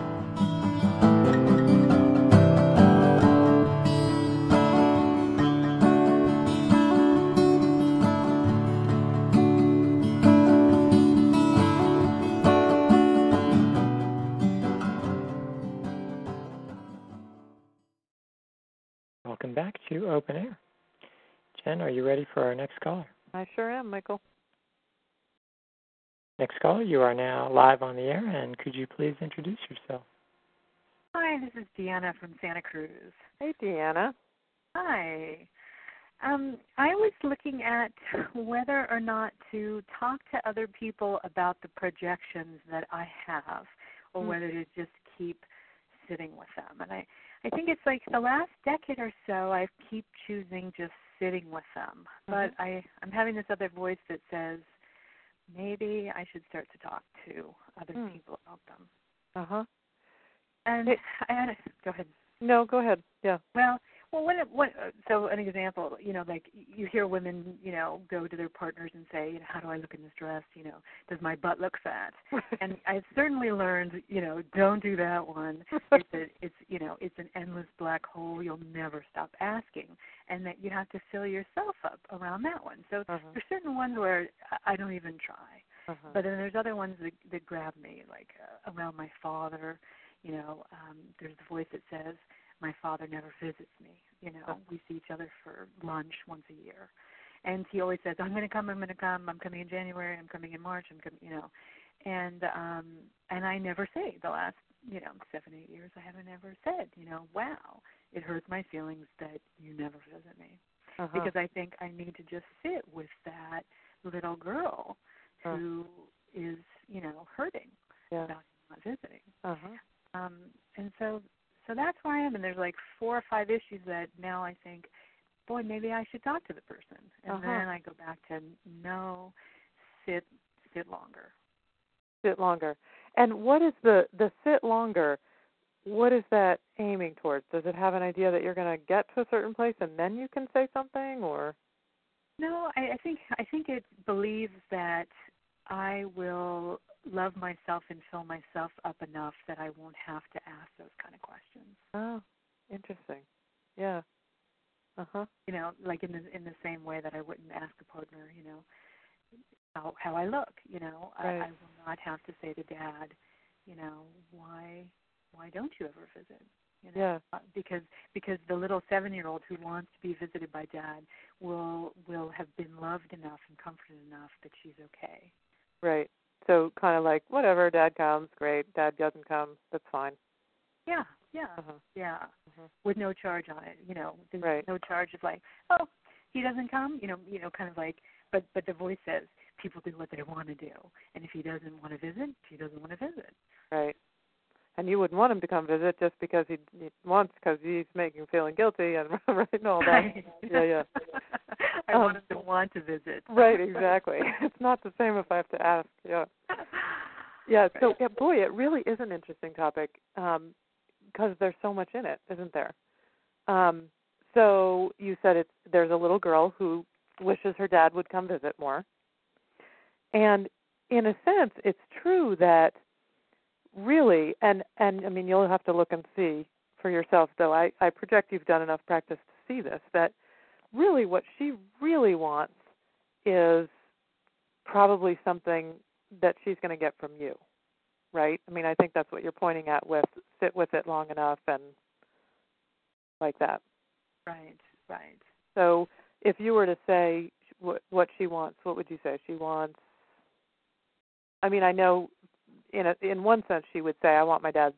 Welcome back to Open Air. Jen, are you ready for our next caller? I sure am, Michael. Next caller, you are now live on the air, and could you please introduce yourself? Hi, this is Deanna from Santa Cruz. Hey, Deanna. Hi. I was looking at whether or not to talk to other people about the projections that I have, or whether to just keep sitting with them. And I think it's like the last decade or so, I keep choosing just sitting with them. But I'm having this other voice that says, maybe I should start to talk to other people about them. And go ahead. No, go ahead. Yeah. Well, so an example, like you hear women, go to their partners and say, how do I look in this dress? Does my butt look fat? And I've certainly learned, don't do that one. It's an endless black hole. You'll never stop asking, and that you have to fill yourself up around that one. So there's certain ones where I don't even try, but then there's other ones that grab me, like around my father. There's the voice that says, my father never visits me. We see each other for lunch once a year. And he always says, I'm going to come, I'm coming in January, I'm coming in March, I'm coming, And I never say the last, 7-8 years, I haven't ever said, wow, it hurts my feelings that you never visit me. Because I think I need to just sit with that little girl who is, hurting about not visiting. And so that's where I am, and there's like 4 or 5 issues that now I think, boy, maybe I should talk to the person. And then I go back to, no, sit longer. Sit longer. And what is the sit longer, what is that aiming towards? Does it have an idea that you're going to get to a certain place and then you can say something, or? No, I think it believes that I will love myself and fill myself up enough that I won't have to ask those kind of questions. Oh, interesting. Yeah. Like in the same way that I wouldn't ask a partner, how I look. Right. I will not have to say to Dad, why don't you ever visit? Yeah. Because the little 7-year-old who wants to be visited by Dad will have been loved enough and comforted enough that she's okay. Right. So kind of like, whatever, Dad comes, great. Dad doesn't come, that's fine. Yeah. With no charge on it, Right. No charge of like, oh, he doesn't come, kind of like, but the voice says people do what they want to do, and if he doesn't want to visit, he doesn't want to visit. Right. and you wouldn't want him to come visit just because he wants, because he's making you feeling guilty and right and all that. Right. Yeah. I want him to want to visit. Right, exactly. It's not the same if I have to ask. Yeah. Yeah. So, boy, it really is an interesting topic because there's so much in it, isn't there? So you said there's a little girl who wishes her dad would come visit more, and in a sense, it's true that really, and I mean, you'll have to look and see for yourself, though I project you've done enough practice to see this, that really what she really wants is probably something that she's going to get from you, right? I mean, I think that's what you're pointing at with sit with it long enough and like that. Right. So if you were to say what she wants, what would you say? She wants, I mean, I know in one sense she would say, I want my dad.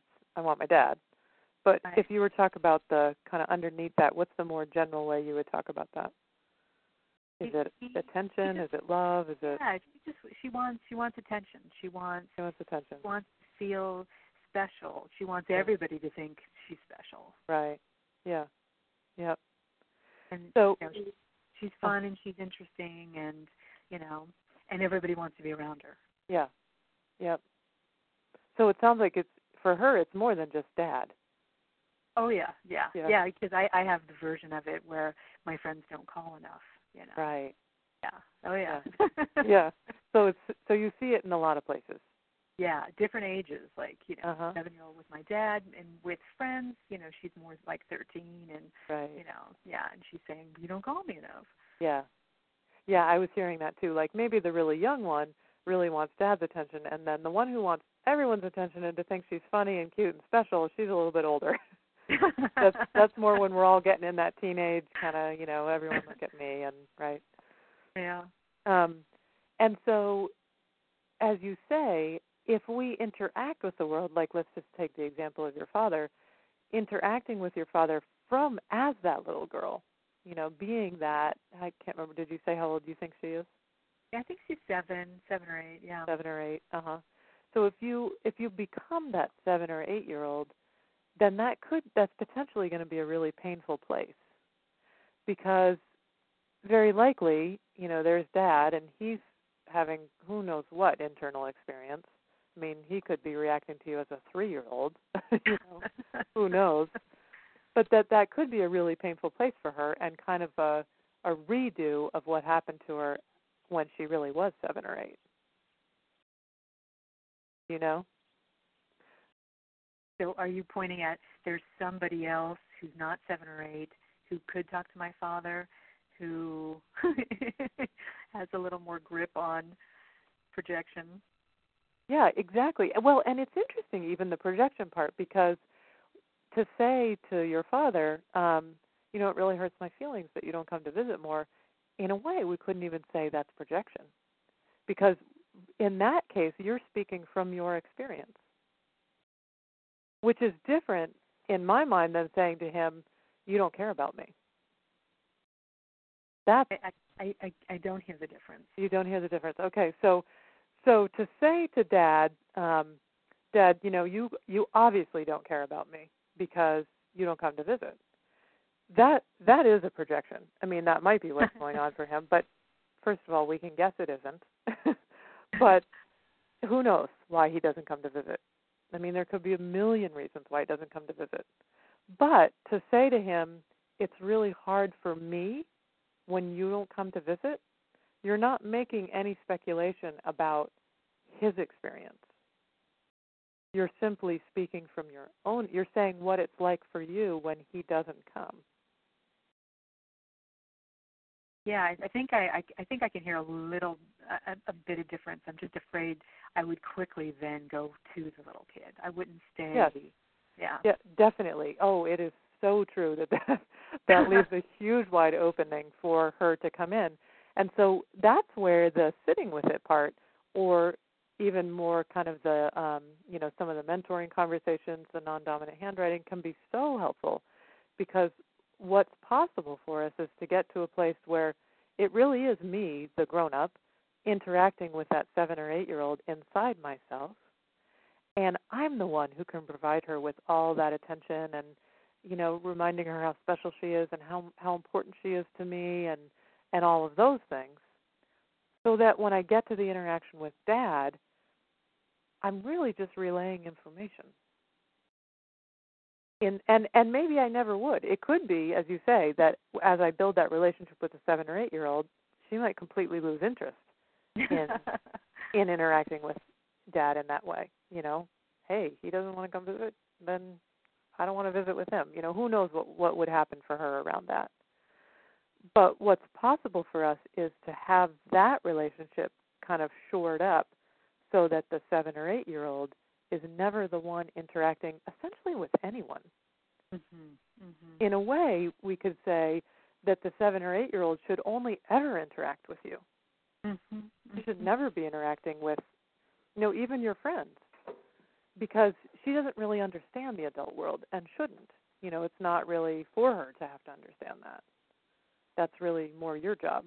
But right. if you were to talk about the kind of underneath that, what's the more general way you would talk about that? Is it attention? Is it love? Is it? Yeah, she wants attention. She wants attention. She wants to feel special. She wants everybody to think she's special. Right. Yeah. Yep. And so she's fun and she's interesting, and and everybody wants to be around her. Yeah. Yep. So it sounds like for her it's more than just dad. Oh yeah. Because I have the version of it where my friends don't call enough. Right. Yeah. Oh yeah. Yeah. So you see it in a lot of places. Yeah, different ages, like 7-year-old with my dad, and with friends, she's more like 13, and right. And she's saying, you don't call me enough. Yeah. Yeah, I was hearing that too. Like maybe the really young one really wants dad's attention, and then the one who wants everyone's attention and to think she's funny and cute and special, she's a little bit older. That's more when we're all getting in that teenage kind of, everyone look at me and right. Yeah. And so, as you say, if we interact with the world, like let's just take the example of your father, interacting with your father from as that little girl, being that, I can't remember, did you say how old you think she is? Yeah, I think she's 7 or 8, yeah. 7 or 8, So if you become that 7 or 8-year-old, then that's potentially going to be a really painful place, because very likely, there's dad and he's having who knows what internal experience. I mean, he could be reacting to you as a 3-year-old, who knows? But that could be a really painful place for her, and kind of a redo of what happened to her when she really was 7 or 8. So are you pointing at there's somebody else who's not 7 or 8 who could talk to my father, who has a little more grip on projection? Yeah, exactly. Well, and it's interesting, even the projection part, because to say to your father, it really hurts my feelings that you don't come to visit more, in a way we couldn't even say that's projection. Because in that case, you're speaking from your experience, which is different in my mind than saying to him, you don't care about me. That's, I don't hear the difference. You don't hear the difference. Okay, so to say to Dad, Dad, you obviously don't care about me because you don't come to visit. That is a projection. I mean, that might be what's going on for him, but first of all, we can guess it isn't. But who knows why he doesn't come to visit? I mean, there could be a million reasons why he doesn't come to visit. But to say to him, it's really hard for me when you don't come to visit, you're not making any speculation about his experience. You're simply speaking from your own. You're saying what it's like for you when he doesn't come. Yeah, I think I can hear a bit of difference. I'm just afraid I would quickly then go to the little kid. I wouldn't stay. Yes. Yeah, definitely. Oh, it is so true that leaves a huge wide opening for her to come in. And so that's where the sitting with it part, or even more kind of the, some of the mentoring conversations, the non-dominant handwriting can be so helpful, because what's possible for us is to get to a place where it really is me, the grown-up, interacting with that 7 or 8-year-old inside myself. And I'm the one who can provide her with all that attention and, reminding her how special she is and how important she is to me and all of those things. So that when I get to the interaction with Dad, I'm really just relaying information. And maybe I never would. It could be, as you say, that as I build that relationship with a 7 or 8-year-old, she might completely lose interest in interacting with Dad in that way. Hey, he doesn't want to come visit, then I don't want to visit with him. Who knows what would happen for her around that. But what's possible for us is to have that relationship kind of shored up so that the 7 or 8-year-old is never the one interacting essentially with anyone. Mm-hmm. Mm-hmm. In a way, we could say that the 7 or 8-year-old should only ever interact with you. Mm-hmm. You should never be interacting with, even your friends, because she doesn't really understand the adult world and shouldn't. It's not really for her to have to understand that. That's really more your job.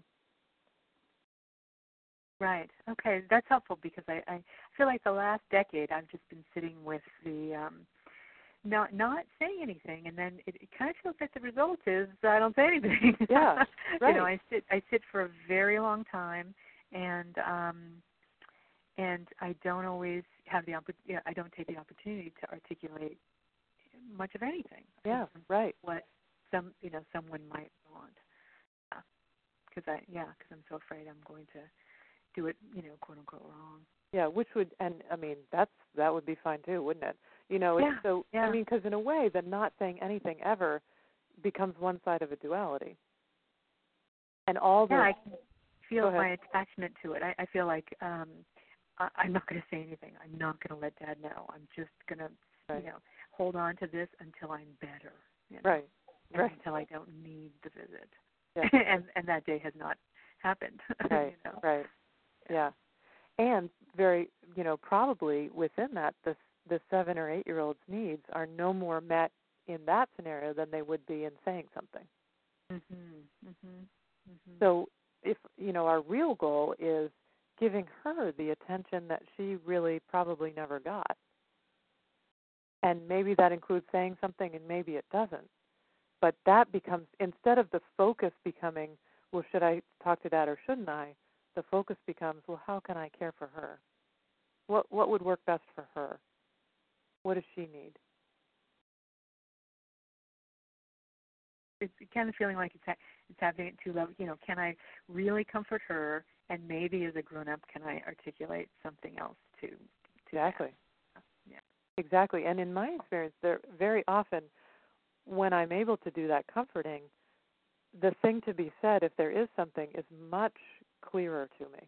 Right. Okay, that's helpful because I feel like the last decade I've just been sitting with the not saying anything, and then it kind of feels like the result is I don't say anything. Yeah, right. I sit for a very long time, and I don't always have the I don't take the opportunity to articulate much of anything. Yeah, right. What someone might want. Because I'm so afraid I'm going to do it, quote unquote wrong. Yeah, which would, and I mean, that would be fine too, wouldn't it? Because in a way, the not saying anything ever becomes one side of a duality. And all the I can feel my attachment to it. I feel like I'm not going to say anything. I'm not going to let Dad know. I'm just going to, hold on to this until I'm better. Right. Right. Until I don't need the visit. Yeah. and that day has not happened. Right. Right. Yeah. And very, probably within that, the 7 or 8-year-old's needs are no more met in that scenario than they would be in saying something. Mm-hmm. Mm-hmm. Mm-hmm. So if, our real goal is giving her the attention that she really probably never got. And maybe that includes saying something and maybe it doesn't. But that becomes, instead of the focus becoming, well, should I talk to Dad or shouldn't I? The focus becomes, well, how can I care for her? What would work best for her? What does she need? It's kind of feeling like it's having it two levels. Can I really comfort her? And maybe as a grown-up, can I articulate something else to Exactly. Dad? Yeah. Exactly. And in my experience, there very often, when I'm able to do that comforting, the thing to be said, if there is something, is much clearer to me.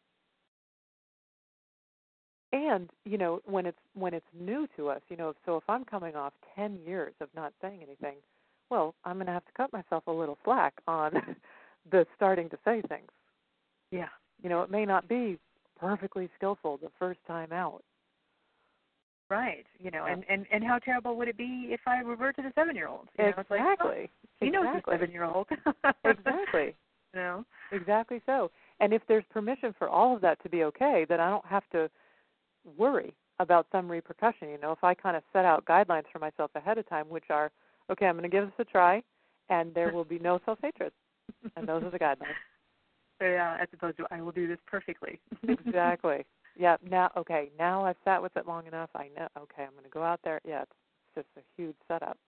And, when it's new to us, so if I'm coming off 10 years of not saying anything, well, I'm going to have to cut myself a little slack on the starting to say things. Yeah. It may not be perfectly skillful the first time out. Right. And how terrible would it be if I revert to the 7-year-old? Exactly. It's like, he knows the 7-year-old. Exactly. Exactly so. And if there's permission for all of that to be okay, then I don't have to worry about some repercussion. If I kind of set out guidelines for myself ahead of time, which are, okay, I'm going to give this a try, and there will be no self-hatred. And those are the guidelines. Yeah, as opposed to, I will do this perfectly. Exactly. Yeah, now I've sat with it long enough. I know, okay, I'm going to go out there. Yeah, it's just a huge setup.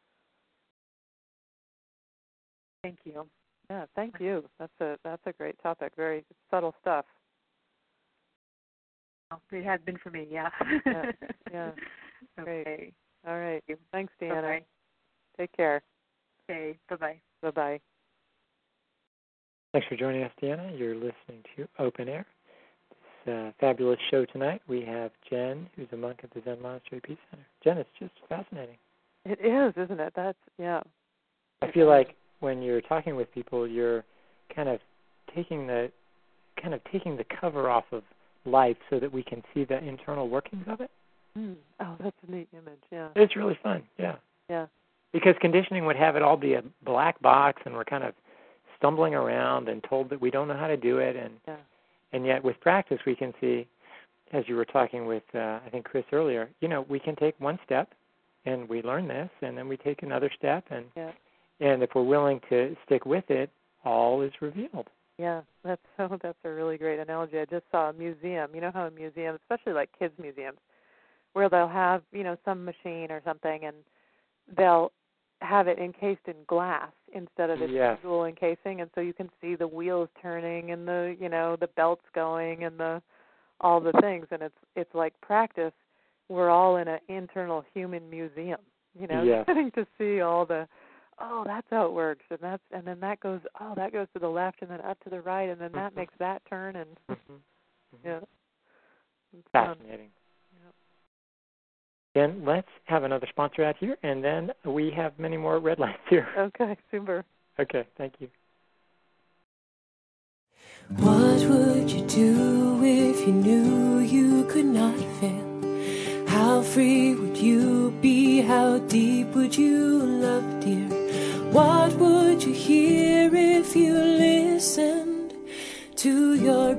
Thank you. Yeah, thank you. That's a great topic. Very subtle stuff. It has been for me, yeah. Yeah. Okay. Great. All right. Thanks, Deanna. Bye-bye. Take care. Okay, bye-bye. Bye-bye. Thanks for joining us, Deanna. You're listening to Open Air. It's a fabulous show tonight. We have Jen, who's a monk at the Zen Monastery Peace Center. Jen, it's just fascinating. It is, isn't it? Yeah. I feel like when you're talking with people, you're kind of taking the cover off of life so that we can see the internal workings of it. Oh, that's a neat image, yeah. It's really fun, yeah. Yeah. Because conditioning would have it all be a black box, and we're kind of stumbling around and told that we don't know how to do it, and yet with practice we can see as you were talking with, I think, Chris earlier, we can take one step, and we learn this, and then we take another step, and if we're willing to stick with it, all is revealed. Yeah, that's a really great analogy. I just saw a museum. You know how a museum, especially like kids' museums, where they'll have, some machine or something, and they'll have it encased in glass instead of its usual encasing, and so you can see the wheels turning and the belts going and all the things, and it's like practice. We're all in an internal human museum, getting to see all the, that's how it works, and then that goes to the left and then up to the right, and then that makes that turn, and it's fascinating. Then let's have another sponsor out here, and then we have many more red lights here. Okay, super. Okay, thank you. What would you do if you knew you could not fail? How free would you be? How deep would you love, dear? What would you hear if you listened to your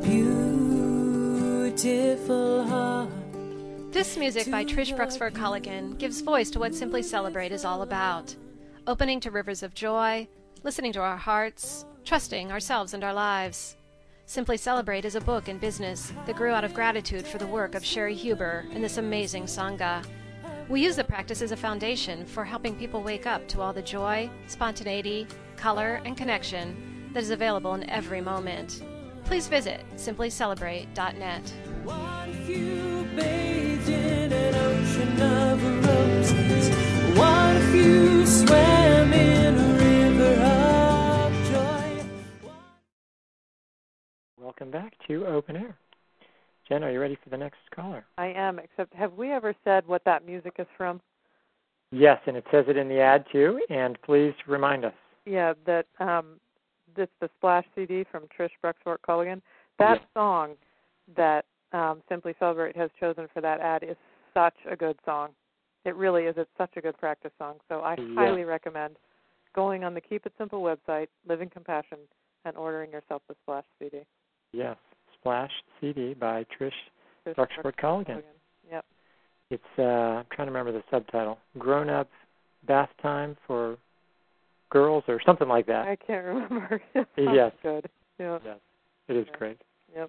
beautiful heart? This music by Trish Bruxford Culligan gives voice to what Simply Celebrate is all about. Opening to rivers of joy, listening to our hearts, trusting ourselves and our lives. Simply Celebrate is a book and business that grew out of gratitude for the work of Sherry Huber and this amazing Sangha. We use the practice as a foundation for helping people wake up to all the joy, spontaneity, color, and connection that is available in every moment. Please visit simplycelebrate.net. What if you bathed in an ocean of roses? What if you swam in a river of joy? Welcome back to Open Air. Jen, are you ready for the next caller? I am, except have we ever said what that music is from? Yes, and it says it in the ad too, and please remind us. Yeah, that it's the Splash CD from Trish Bruxford Culligan. That song that Simply Celebrate has chosen for that ad is such a good song. It really is. It's such a good practice song. So I highly recommend going on the Keep It Simple website, Living Compassion, and ordering yourself the Splash CD. Yes, Splash CD by Trish Bruxford Culligan. Yep. It's, I'm trying to remember the subtitle, Grown Up Bath Time for Girls or something like that. I can't remember. Yes. Good. Yeah. Yes, it is great. Yep.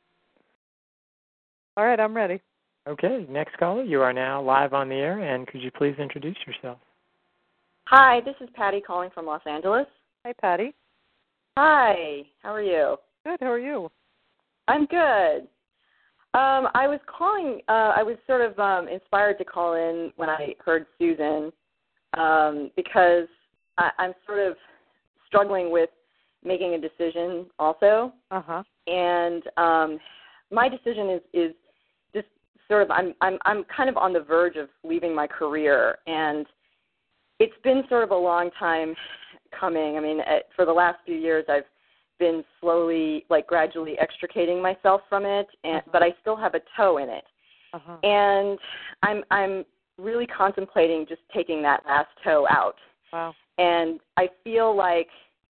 All right, I'm ready. Okay, next caller, you are now live on the air, and could you please introduce yourself? Hi, this is Patty calling from Los Angeles. Hi, Patty. Hi, how are you? Good, how are you? I'm good. I was calling, I was sort of inspired to call in when I heard Susan because I'm sort of struggling with making a decision also. Uh-huh. And my decision is just sort of, I'm kind of on the verge of leaving my career, and it's been sort of a long time coming. I mean, for the last few years, I've been slowly, gradually extricating myself from it, but I still have a toe in it. Uh-huh. And I'm really contemplating just taking that last toe out. Wow. And I feel like,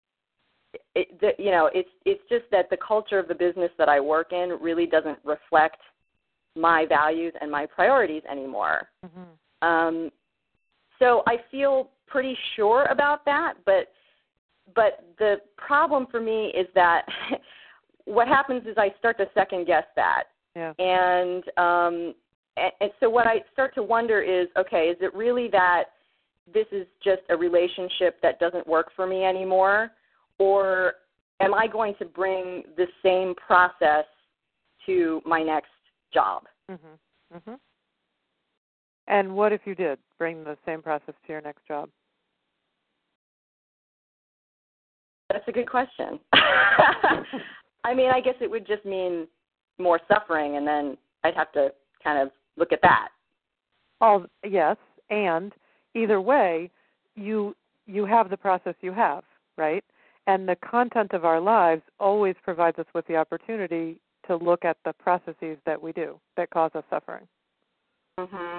it's just that the culture of the business that I work in really doesn't reflect my values and my priorities anymore. Mm-hmm. So I feel pretty sure about that, but the problem for me is that what happens is I start to second guess that. Yeah. And so what I start to wonder is, okay, is it really that this is just a relationship that doesn't work for me anymore, or am I going to bring the same process to my next job? Mm-hmm. Mm-hmm. And what if you did bring the same process to your next job? That's a good question. I mean, I guess it would just mean more suffering, and then I'd have to kind of look at that. Oh, yes, and either way, you have the process you have, right? And the content of our lives always provides us with the opportunity to look at the processes that we do that cause us suffering. Mm-hmm.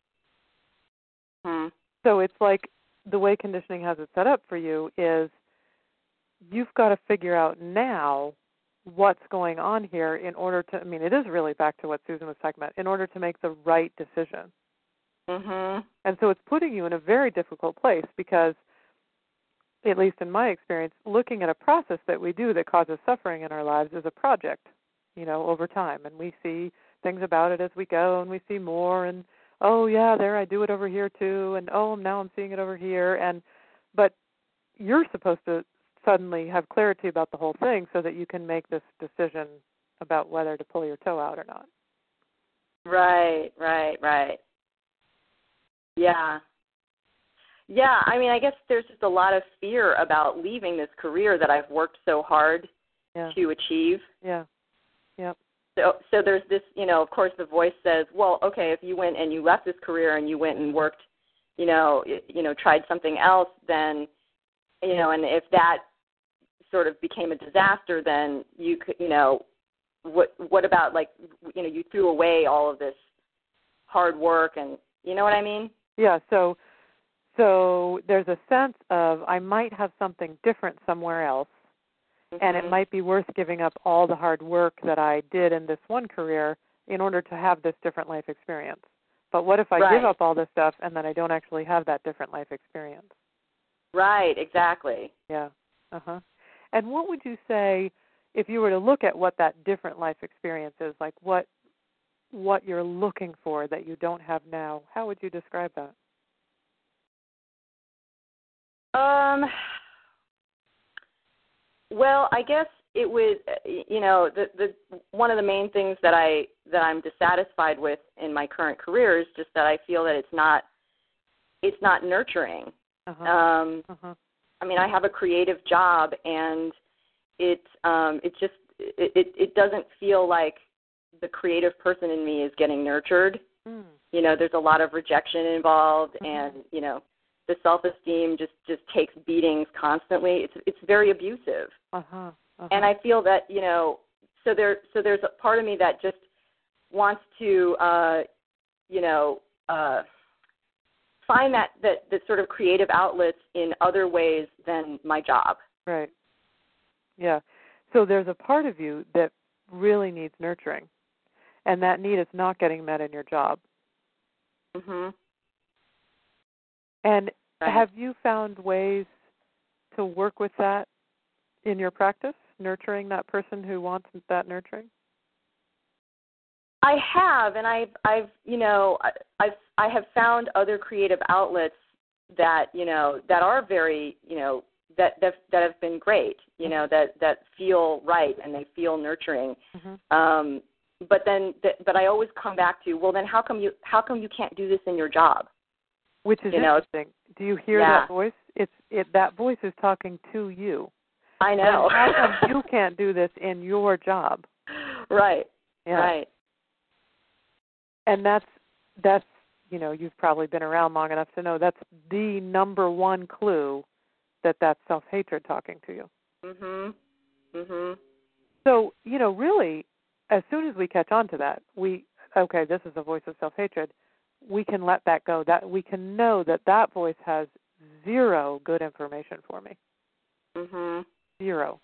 So it's like the way conditioning has it set up for you is you've got to figure out now what's going on here in order to, I mean, it is really back to what Susan was talking about, in order to make the right decision. Mhm. And so it's putting you in a very difficult place because, at least in my experience, looking at a process that we do that causes suffering in our lives is a project, over time. And we see things about it as we go, and we see more, and, oh, yeah, there, I do it over here too, and, oh, now I'm seeing it over here. But you're supposed to suddenly have clarity about the whole thing so that you can make this decision about whether to pull your toe out or not. Right. Yeah. Yeah, I mean, I guess there's just a lot of fear about leaving this career that I've worked so hard to achieve. Yeah. Yep. So there's this, of course the voice says, well, okay, if you went and you left this career and you went and worked, tried something else, then, and if that sort of became a disaster, then you could, what about, like, you threw away all of this hard work, and you know what I mean? Yeah, so there's a sense of I might have something different somewhere else, and it might be worth giving up all the hard work that I did in this one career in order to have this different life experience. But what if I give up all this stuff and then I don't actually have that different life experience? Right, exactly. Yeah. Uh-huh. And what would you say, if you were to look at what that different life experience is, like what you're looking for that you don't have now, how would you describe that? Well, I guess it was, the one of the main things that I'm dissatisfied with in my current career is just that I feel that it's not nurturing. I mean, I have a creative job, and it doesn't feel like the creative person in me is getting nurtured. There's a lot of rejection involved, and the self-esteem just takes beatings constantly. It's very abusive. And I feel that, so there's a part of me that just wants to, find that sort of creative outlets in other ways than my job. Right. Yeah. So there's a part of you that really needs nurturing, and that need is not getting met in your job. And have you found ways to work with that in your practice, nurturing that person who wants that nurturing? I have, and I have found other creative outlets that that are very that have been great, that feel right and they feel nurturing. But I always come back to, well, then how come you can't do this in your job? Which is interesting. Do you hear that voice? That voice is talking to you. I know. And how come you can't do this in your job? Right. Yeah. Right. And that's you've probably been around long enough to know that's the number one clue that that's self-hatred talking to you. So, really, as soon as we catch on to that, this is a voice of self-hatred, we can let that go. That we can know that voice has zero good information for me. Zero.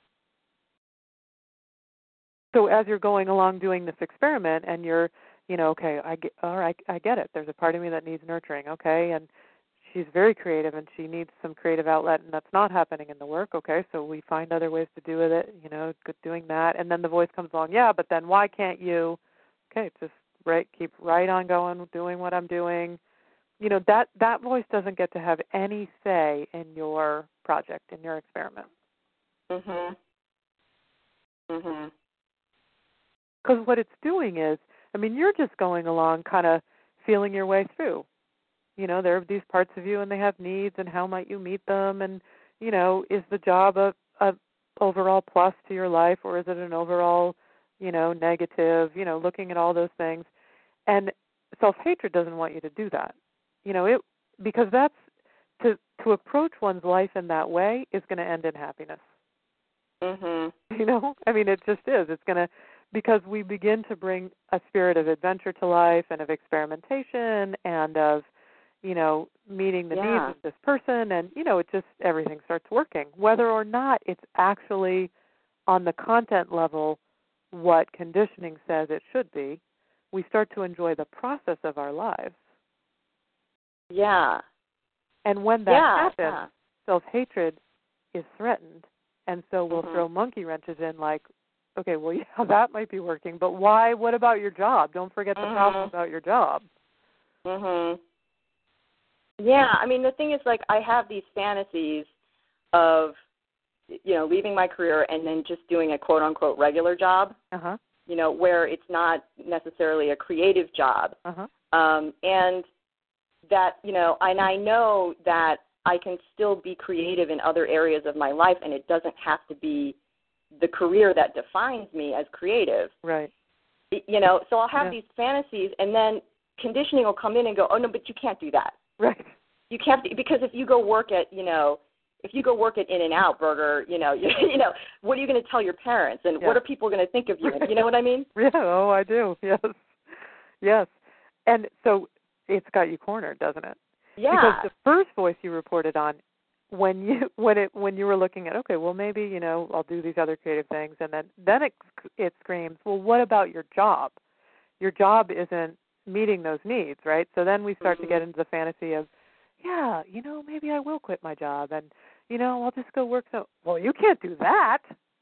So as you're going along doing this experiment and you're, okay, I get it. There's a part of me that needs nurturing, okay, and she's very creative and she needs some creative outlet, and that's not happening in the work, okay, so we find other ways to do with it, doing that, and then the voice comes along, yeah, but then why can't you, okay, just keep right on going, doing what I'm doing. That voice doesn't get to have any say in your project, in your experiment. Because what it's doing is, you're just going along kind of feeling your way through. There are these parts of you and they have needs, and how might you meet them, and, is the job a overall plus to your life, or is it an overall, negative, looking at all those things. And self-hatred doesn't want you to do that. Because that's, to approach one's life in that way is going to end in happiness. It just is. It's going to, because we begin to bring a spirit of adventure to life and of experimentation and of, meeting the needs of this person, and, it just, everything starts working, whether or not it's actually on the content level what conditioning says it should be, we start to enjoy the process of our lives. Yeah. And when that happens, self-hatred is threatened. And so we'll throw monkey wrenches in like, okay, well, yeah, that might be working, but why? What about your job? Don't forget the problem about your job. Yeah, I mean, the thing is, like, I have these fantasies of, you know, leaving my career and then just doing a quote-unquote regular job, you know, where it's not necessarily a creative job. And that, you know, and I know that I can still be creative in other areas of my life, and it doesn't have to be the career that defines me as creative. Right. You know, so I'll have these fantasies, and then conditioning will come in and go, oh, no, but you can't do that. Right. You can't, because if you go work at, you know, if you go work at In-N-Out Burger, you know, what are you going to tell your parents, and what are people going to think of you? You know what I mean? Yeah, oh, I do. Yes. Yes. And so it's got you cornered, doesn't it? Yeah. Because the first voice you reported on, when you were looking at, okay, well, maybe, you know, I'll do these other creative things, and then it screams, well, what about your job? Your job isn't meeting those needs, right? So then we start to get into the fantasy of, yeah, you know, maybe I will quit my job, and, you know, I'll just go work. So, well, you can't do that.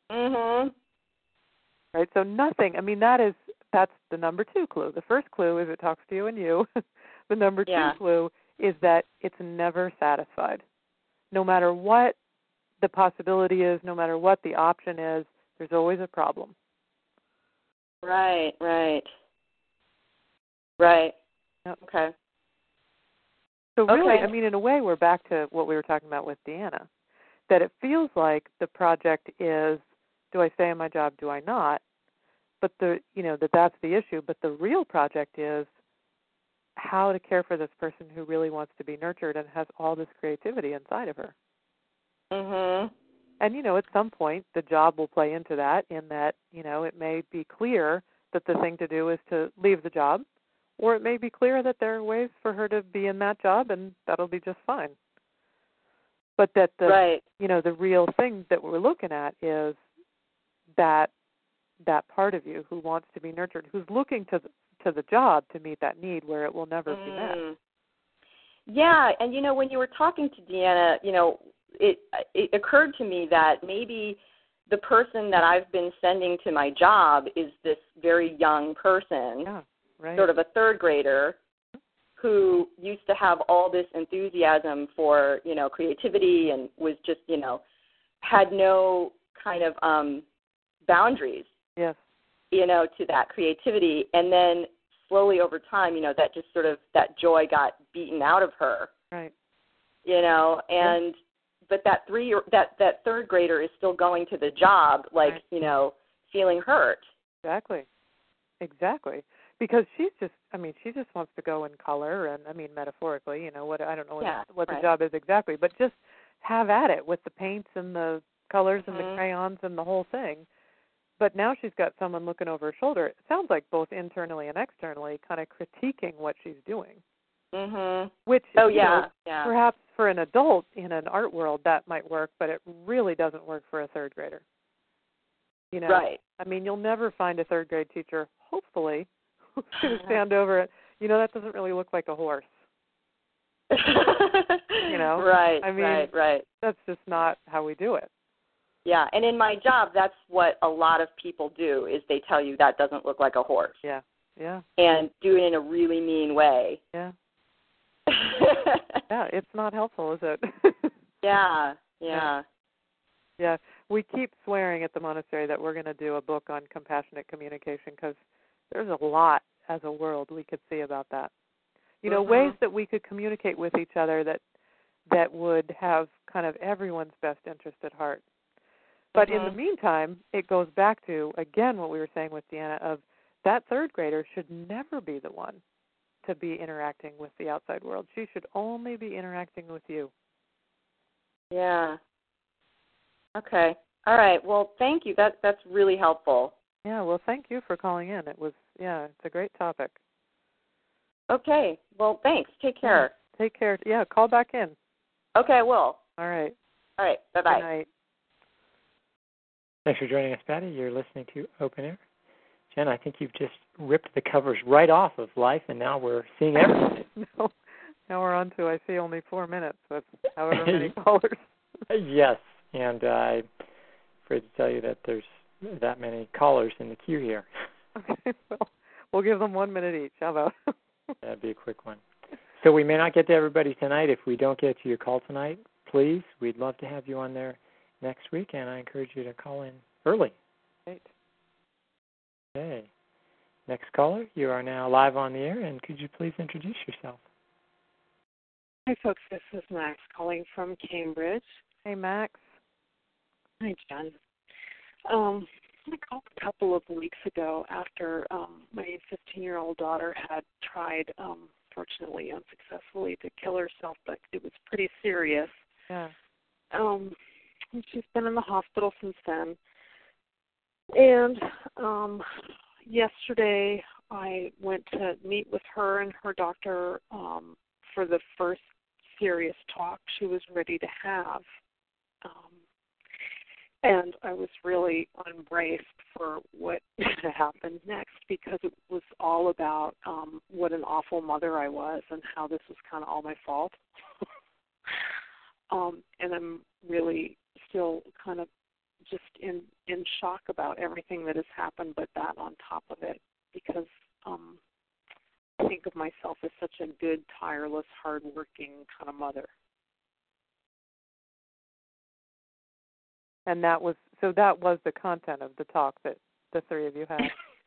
Right? So nothing. I mean, that's the number 2 clue. The first clue is it talks to you and you. The number 2 clue is that it's never satisfied. No matter what the possibility is, no matter what the option is, there's always a problem. Right. Yep. Okay. So really, I mean, in a way, we're back to what we were talking about with Deanna, that it feels like the project is, do I stay in my job, do I not? But that's the issue. But the real project is how to care for this person who really wants to be nurtured and has all this creativity inside of her. And, you know, at some point, the job will play into that, in that, you know, it may be clear that the thing to do is to leave the job, or it may be clear that there are ways for her to be in that job, and that'll be just fine. But that the real thing that we're looking at is that part of you who wants to be nurtured, who's looking to the job to meet that need where it will never be met. Yeah, and, you know, when you were talking to Deanna, you know, it occurred to me that maybe the person that I've been sending to my job is this very young person, sort of a third grader, who used to have all this enthusiasm for, you know, creativity, and was just, you know, had no kind of boundaries, you know, to that creativity. And then slowly over time, you know, that just sort of, that joy got beaten out of her. Right. You know, and but that third grader is still going to the job, like, you know, feeling hurt. Exactly. Because she just wants to go and color, and, I mean, metaphorically, you know, I don't know what the job is exactly, but just have at it with the paints and the colors and the crayons and the whole thing. But now she's got someone looking over her shoulder. It sounds like both internally and externally, kind of critiquing what she's doing. Which, perhaps for an adult in an art world that might work, but it really doesn't work for a third grader. You know, I mean, you'll never find a third grade teacher, hopefully, who's going to stand over it. You know, that doesn't really look like a horse. You know, I mean, that's just not how we do it. Yeah, and in my job, that's what a lot of people do, is they tell you that doesn't look like a horse. Yeah. And do it in a really mean way. Yeah, it's not helpful, is it? Yeah. We keep swearing at the monastery that we're going to do a book on compassionate communication, because there's a lot as a world we could see about that. You know, ways that we could communicate with each other that would have kind of everyone's best interest at heart. But in the meantime, it goes back to, again, what we were saying with Deanna, of that third grader should never be the one to be interacting with the outside world. She should only be interacting with you. Yeah. Okay. All right. Well, thank you. That's really helpful. Yeah, well, thank you for calling in. It's a great topic. Okay. Well, thanks. Take care. Take care. Yeah, call back in. Okay, I will. All right. All right. Bye-bye. Good night. Thanks for joining us, Patty. You're listening to Open Air. Jen, I think you've just ripped the covers right off of life, and now we're seeing everything. No, now we're on to, I see, only 4 minutes with however many callers. Yes, and I'm afraid to tell you that there's that many callers in the queue here. Okay, well, we'll give them 1 minute each. How about? That'd be a quick one. So we may not get to everybody tonight. If we don't get to your call tonight, please, we'd love to have you on there next week, and I encourage you to call in early. Great. Okay. Next caller, you are now live on the air, and could you please introduce yourself? Hi, folks. This is Max calling from Cambridge. Hey, Max. Hi, Jen. I called a couple of weeks ago after my 15-year-old daughter had tried, fortunately unsuccessfully, to kill herself, but it was pretty serious. Yeah. And she's been in the hospital since then. And yesterday I went to meet with her and her doctor for the first serious talk she was ready to have. And I was really unbraced for what happened next, because it was all about what an awful mother I was and how this was kind of all my fault. And I'm really still kind of just in shock about everything that has happened, but that on top of it, because I think of myself as such a good, tireless, hardworking kind of mother. And that was the content of the talk that the three of you had.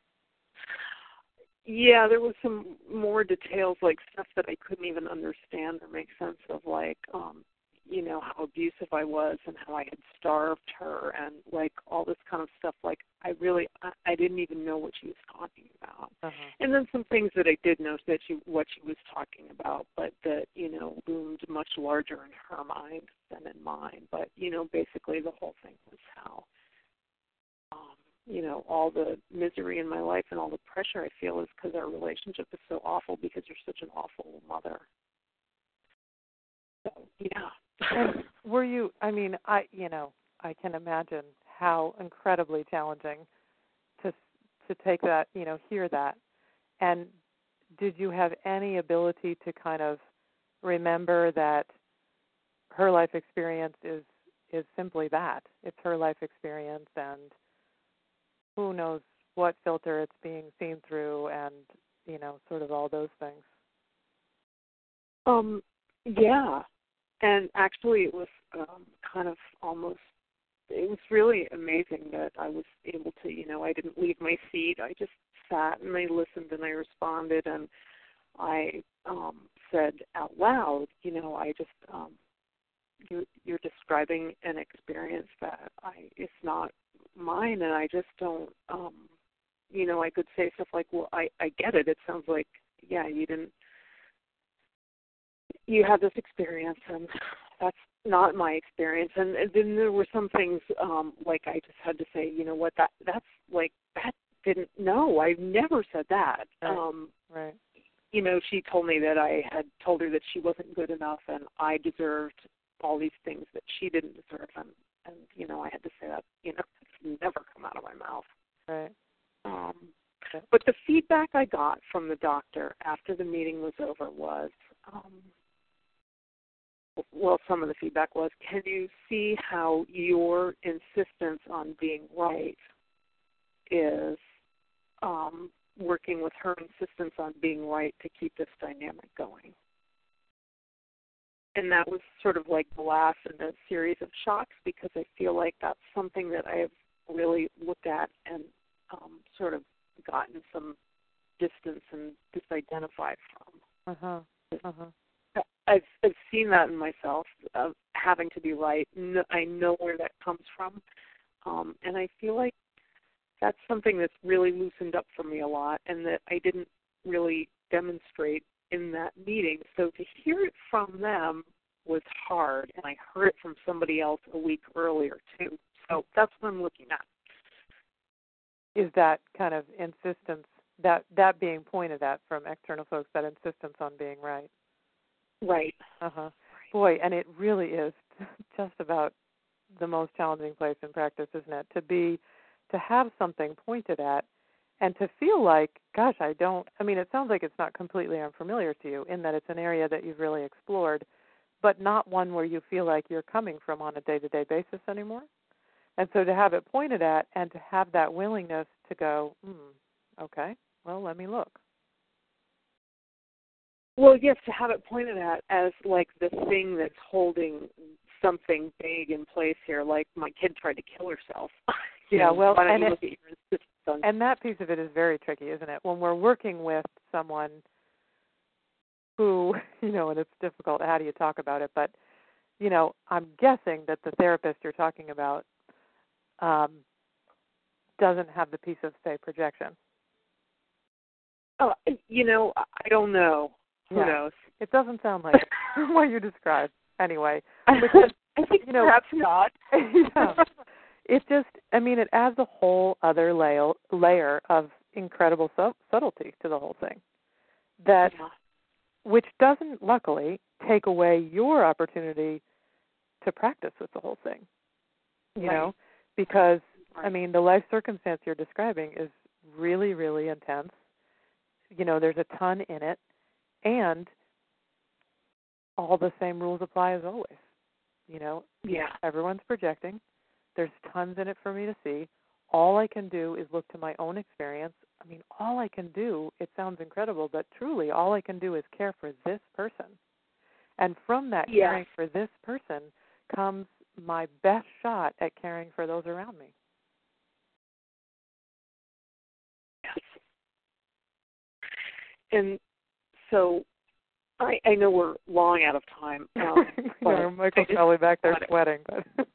Yeah, there was some more details, like stuff that I couldn't even understand or make sense of, like, how abusive I was and how I had starved her and, like, all this kind of stuff. Like, I didn't even know what she was talking about. Uh-huh. And then some things that I did know that what she was talking about, but that, loomed much larger in her mind than in mine. But, basically the whole thing was how, all the misery in my life and all the pressure I feel is because our relationship is so awful because you're such an awful mother. So, yeah. And were you, I can imagine how incredibly challenging to take that, hear that. And did you have any ability to kind of remember that her life experience is simply that? It's her life experience, and who knows what filter it's being seen through, and, sort of all those things. Yeah. And actually it was it was really amazing that I was able to, I didn't leave my seat. I just sat and I listened and I responded, and I said out loud, you're describing an experience that it's not mine, and I just don't, I could say stuff like, well, I get it. It sounds like, yeah, you had this experience, and that's not my experience. And then there were some things, like I just had to say, you know what, that's like, that didn't, no, I've never said that. Right. She told me that I had told her that she wasn't good enough and I deserved all these things that she didn't deserve. And I had to say that, it's never come out of my mouth. Right. But the feedback I got from the doctor after the meeting was over was, some of the feedback was, can you see how your insistence on being right is working with her insistence on being right to keep this dynamic going? And that was sort of like the last in a series of shocks, because I feel like that's something that I have really looked at and sort of gotten some distance and disidentified from. I've seen that in myself, of having to be right. I know where that comes from, and I feel like that's something that's really loosened up for me a lot, and that I didn't really demonstrate in that meeting. So to hear it from them was hard, and I heard it from somebody else a week earlier too. So that's what I'm looking at. Is that kind of insistence, that being pointed at from external folks, that insistence on being right? Right. Boy, and it really is just about the most challenging place in practice, isn't it? To have something pointed at and to feel like, gosh, it sounds like it's not completely unfamiliar to you in that it's an area that you've really explored, but not one where you feel like you're coming from on a day-to-day basis anymore. And so to have it pointed at and to have that willingness to go, okay, well, let me look. Well, yes, to have it pointed at as like the thing that's holding something big in place here, like my kid tried to kill herself. Yeah, well, why don't you look at your insistence on... And that piece of it is very tricky, isn't it? When we're working with someone who, and it's difficult, how do you talk about it? But, I'm guessing that the therapist you're talking about doesn't have the piece of, say, projection. Oh, I don't know. Who knows? It doesn't sound like what you described. Anyway, I think perhaps not. Yeah. It just, it adds a whole other layer of incredible subtlety to the whole thing. Which doesn't, luckily, take away your opportunity to practice with the whole thing. You know, because the life circumstance you're describing is really, really intense. There's a ton in it, and all the same rules apply as always. Everyone's projecting. There's tons in it for me to see. All I can do is look to my own experience. All I can do, it sounds incredible, but truly all I can do is care for this person. And from that caring for this person comes my best shot at caring for those around me. Yes. And so I know we're long out of time. Michael's probably back there sweating. But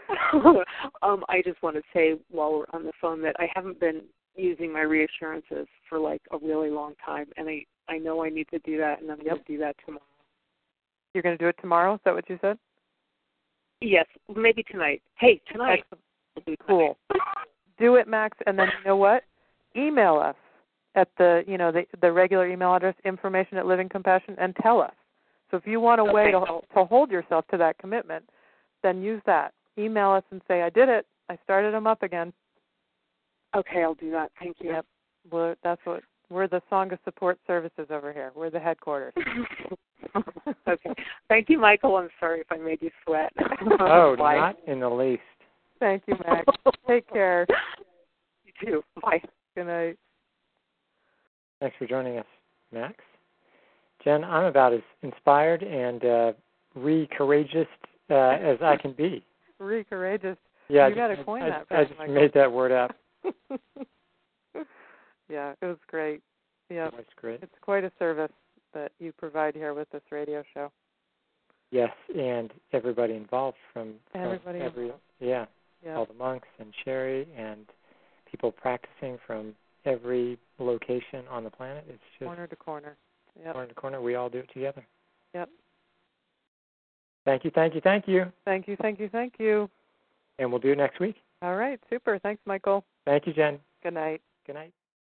I just want to say while we're on the phone that I haven't been using my reassurances for like a really long time, and I know I need to do that, and I'm going to do that tomorrow. You're going to do it tomorrow? Is that what you said? Yes, maybe tonight. Hey, tonight. Cool. Do it, Max, and then you know what? Email us at the regular email address, information@livingcompassion, and tell us. So if you want a way to hold yourself to that commitment, then use that. Email us and say, I did it. I started them up again. Okay, I'll do that. Thank you. Yep. Well, we're the Sangha Support Services over here. We're the headquarters. Okay. Thank you, Michael. I'm sorry if I made you sweat. Oh, not in the least. Thank you, Max. Take care. You too. Bye. Good night. Thanks for joining us, Max. Jen, I'm about as inspired and courageous as I can be. Courageous. Yeah, you got to coin that. I just made that word up. Yeah, it was great. Yeah, that's great. It's quite a service that you provide here with this radio show. Yes, and everybody involved from all the monks and Sherry and people practicing from every location on the planet. It's just corner to corner. Yep. Corner to corner. We all do it together. Yep. Thank you, thank you, thank you. Thank you, thank you, thank you. And we'll do it next week. All right, super. Thanks, Michael. Thank you, Jen. Good night. Good night.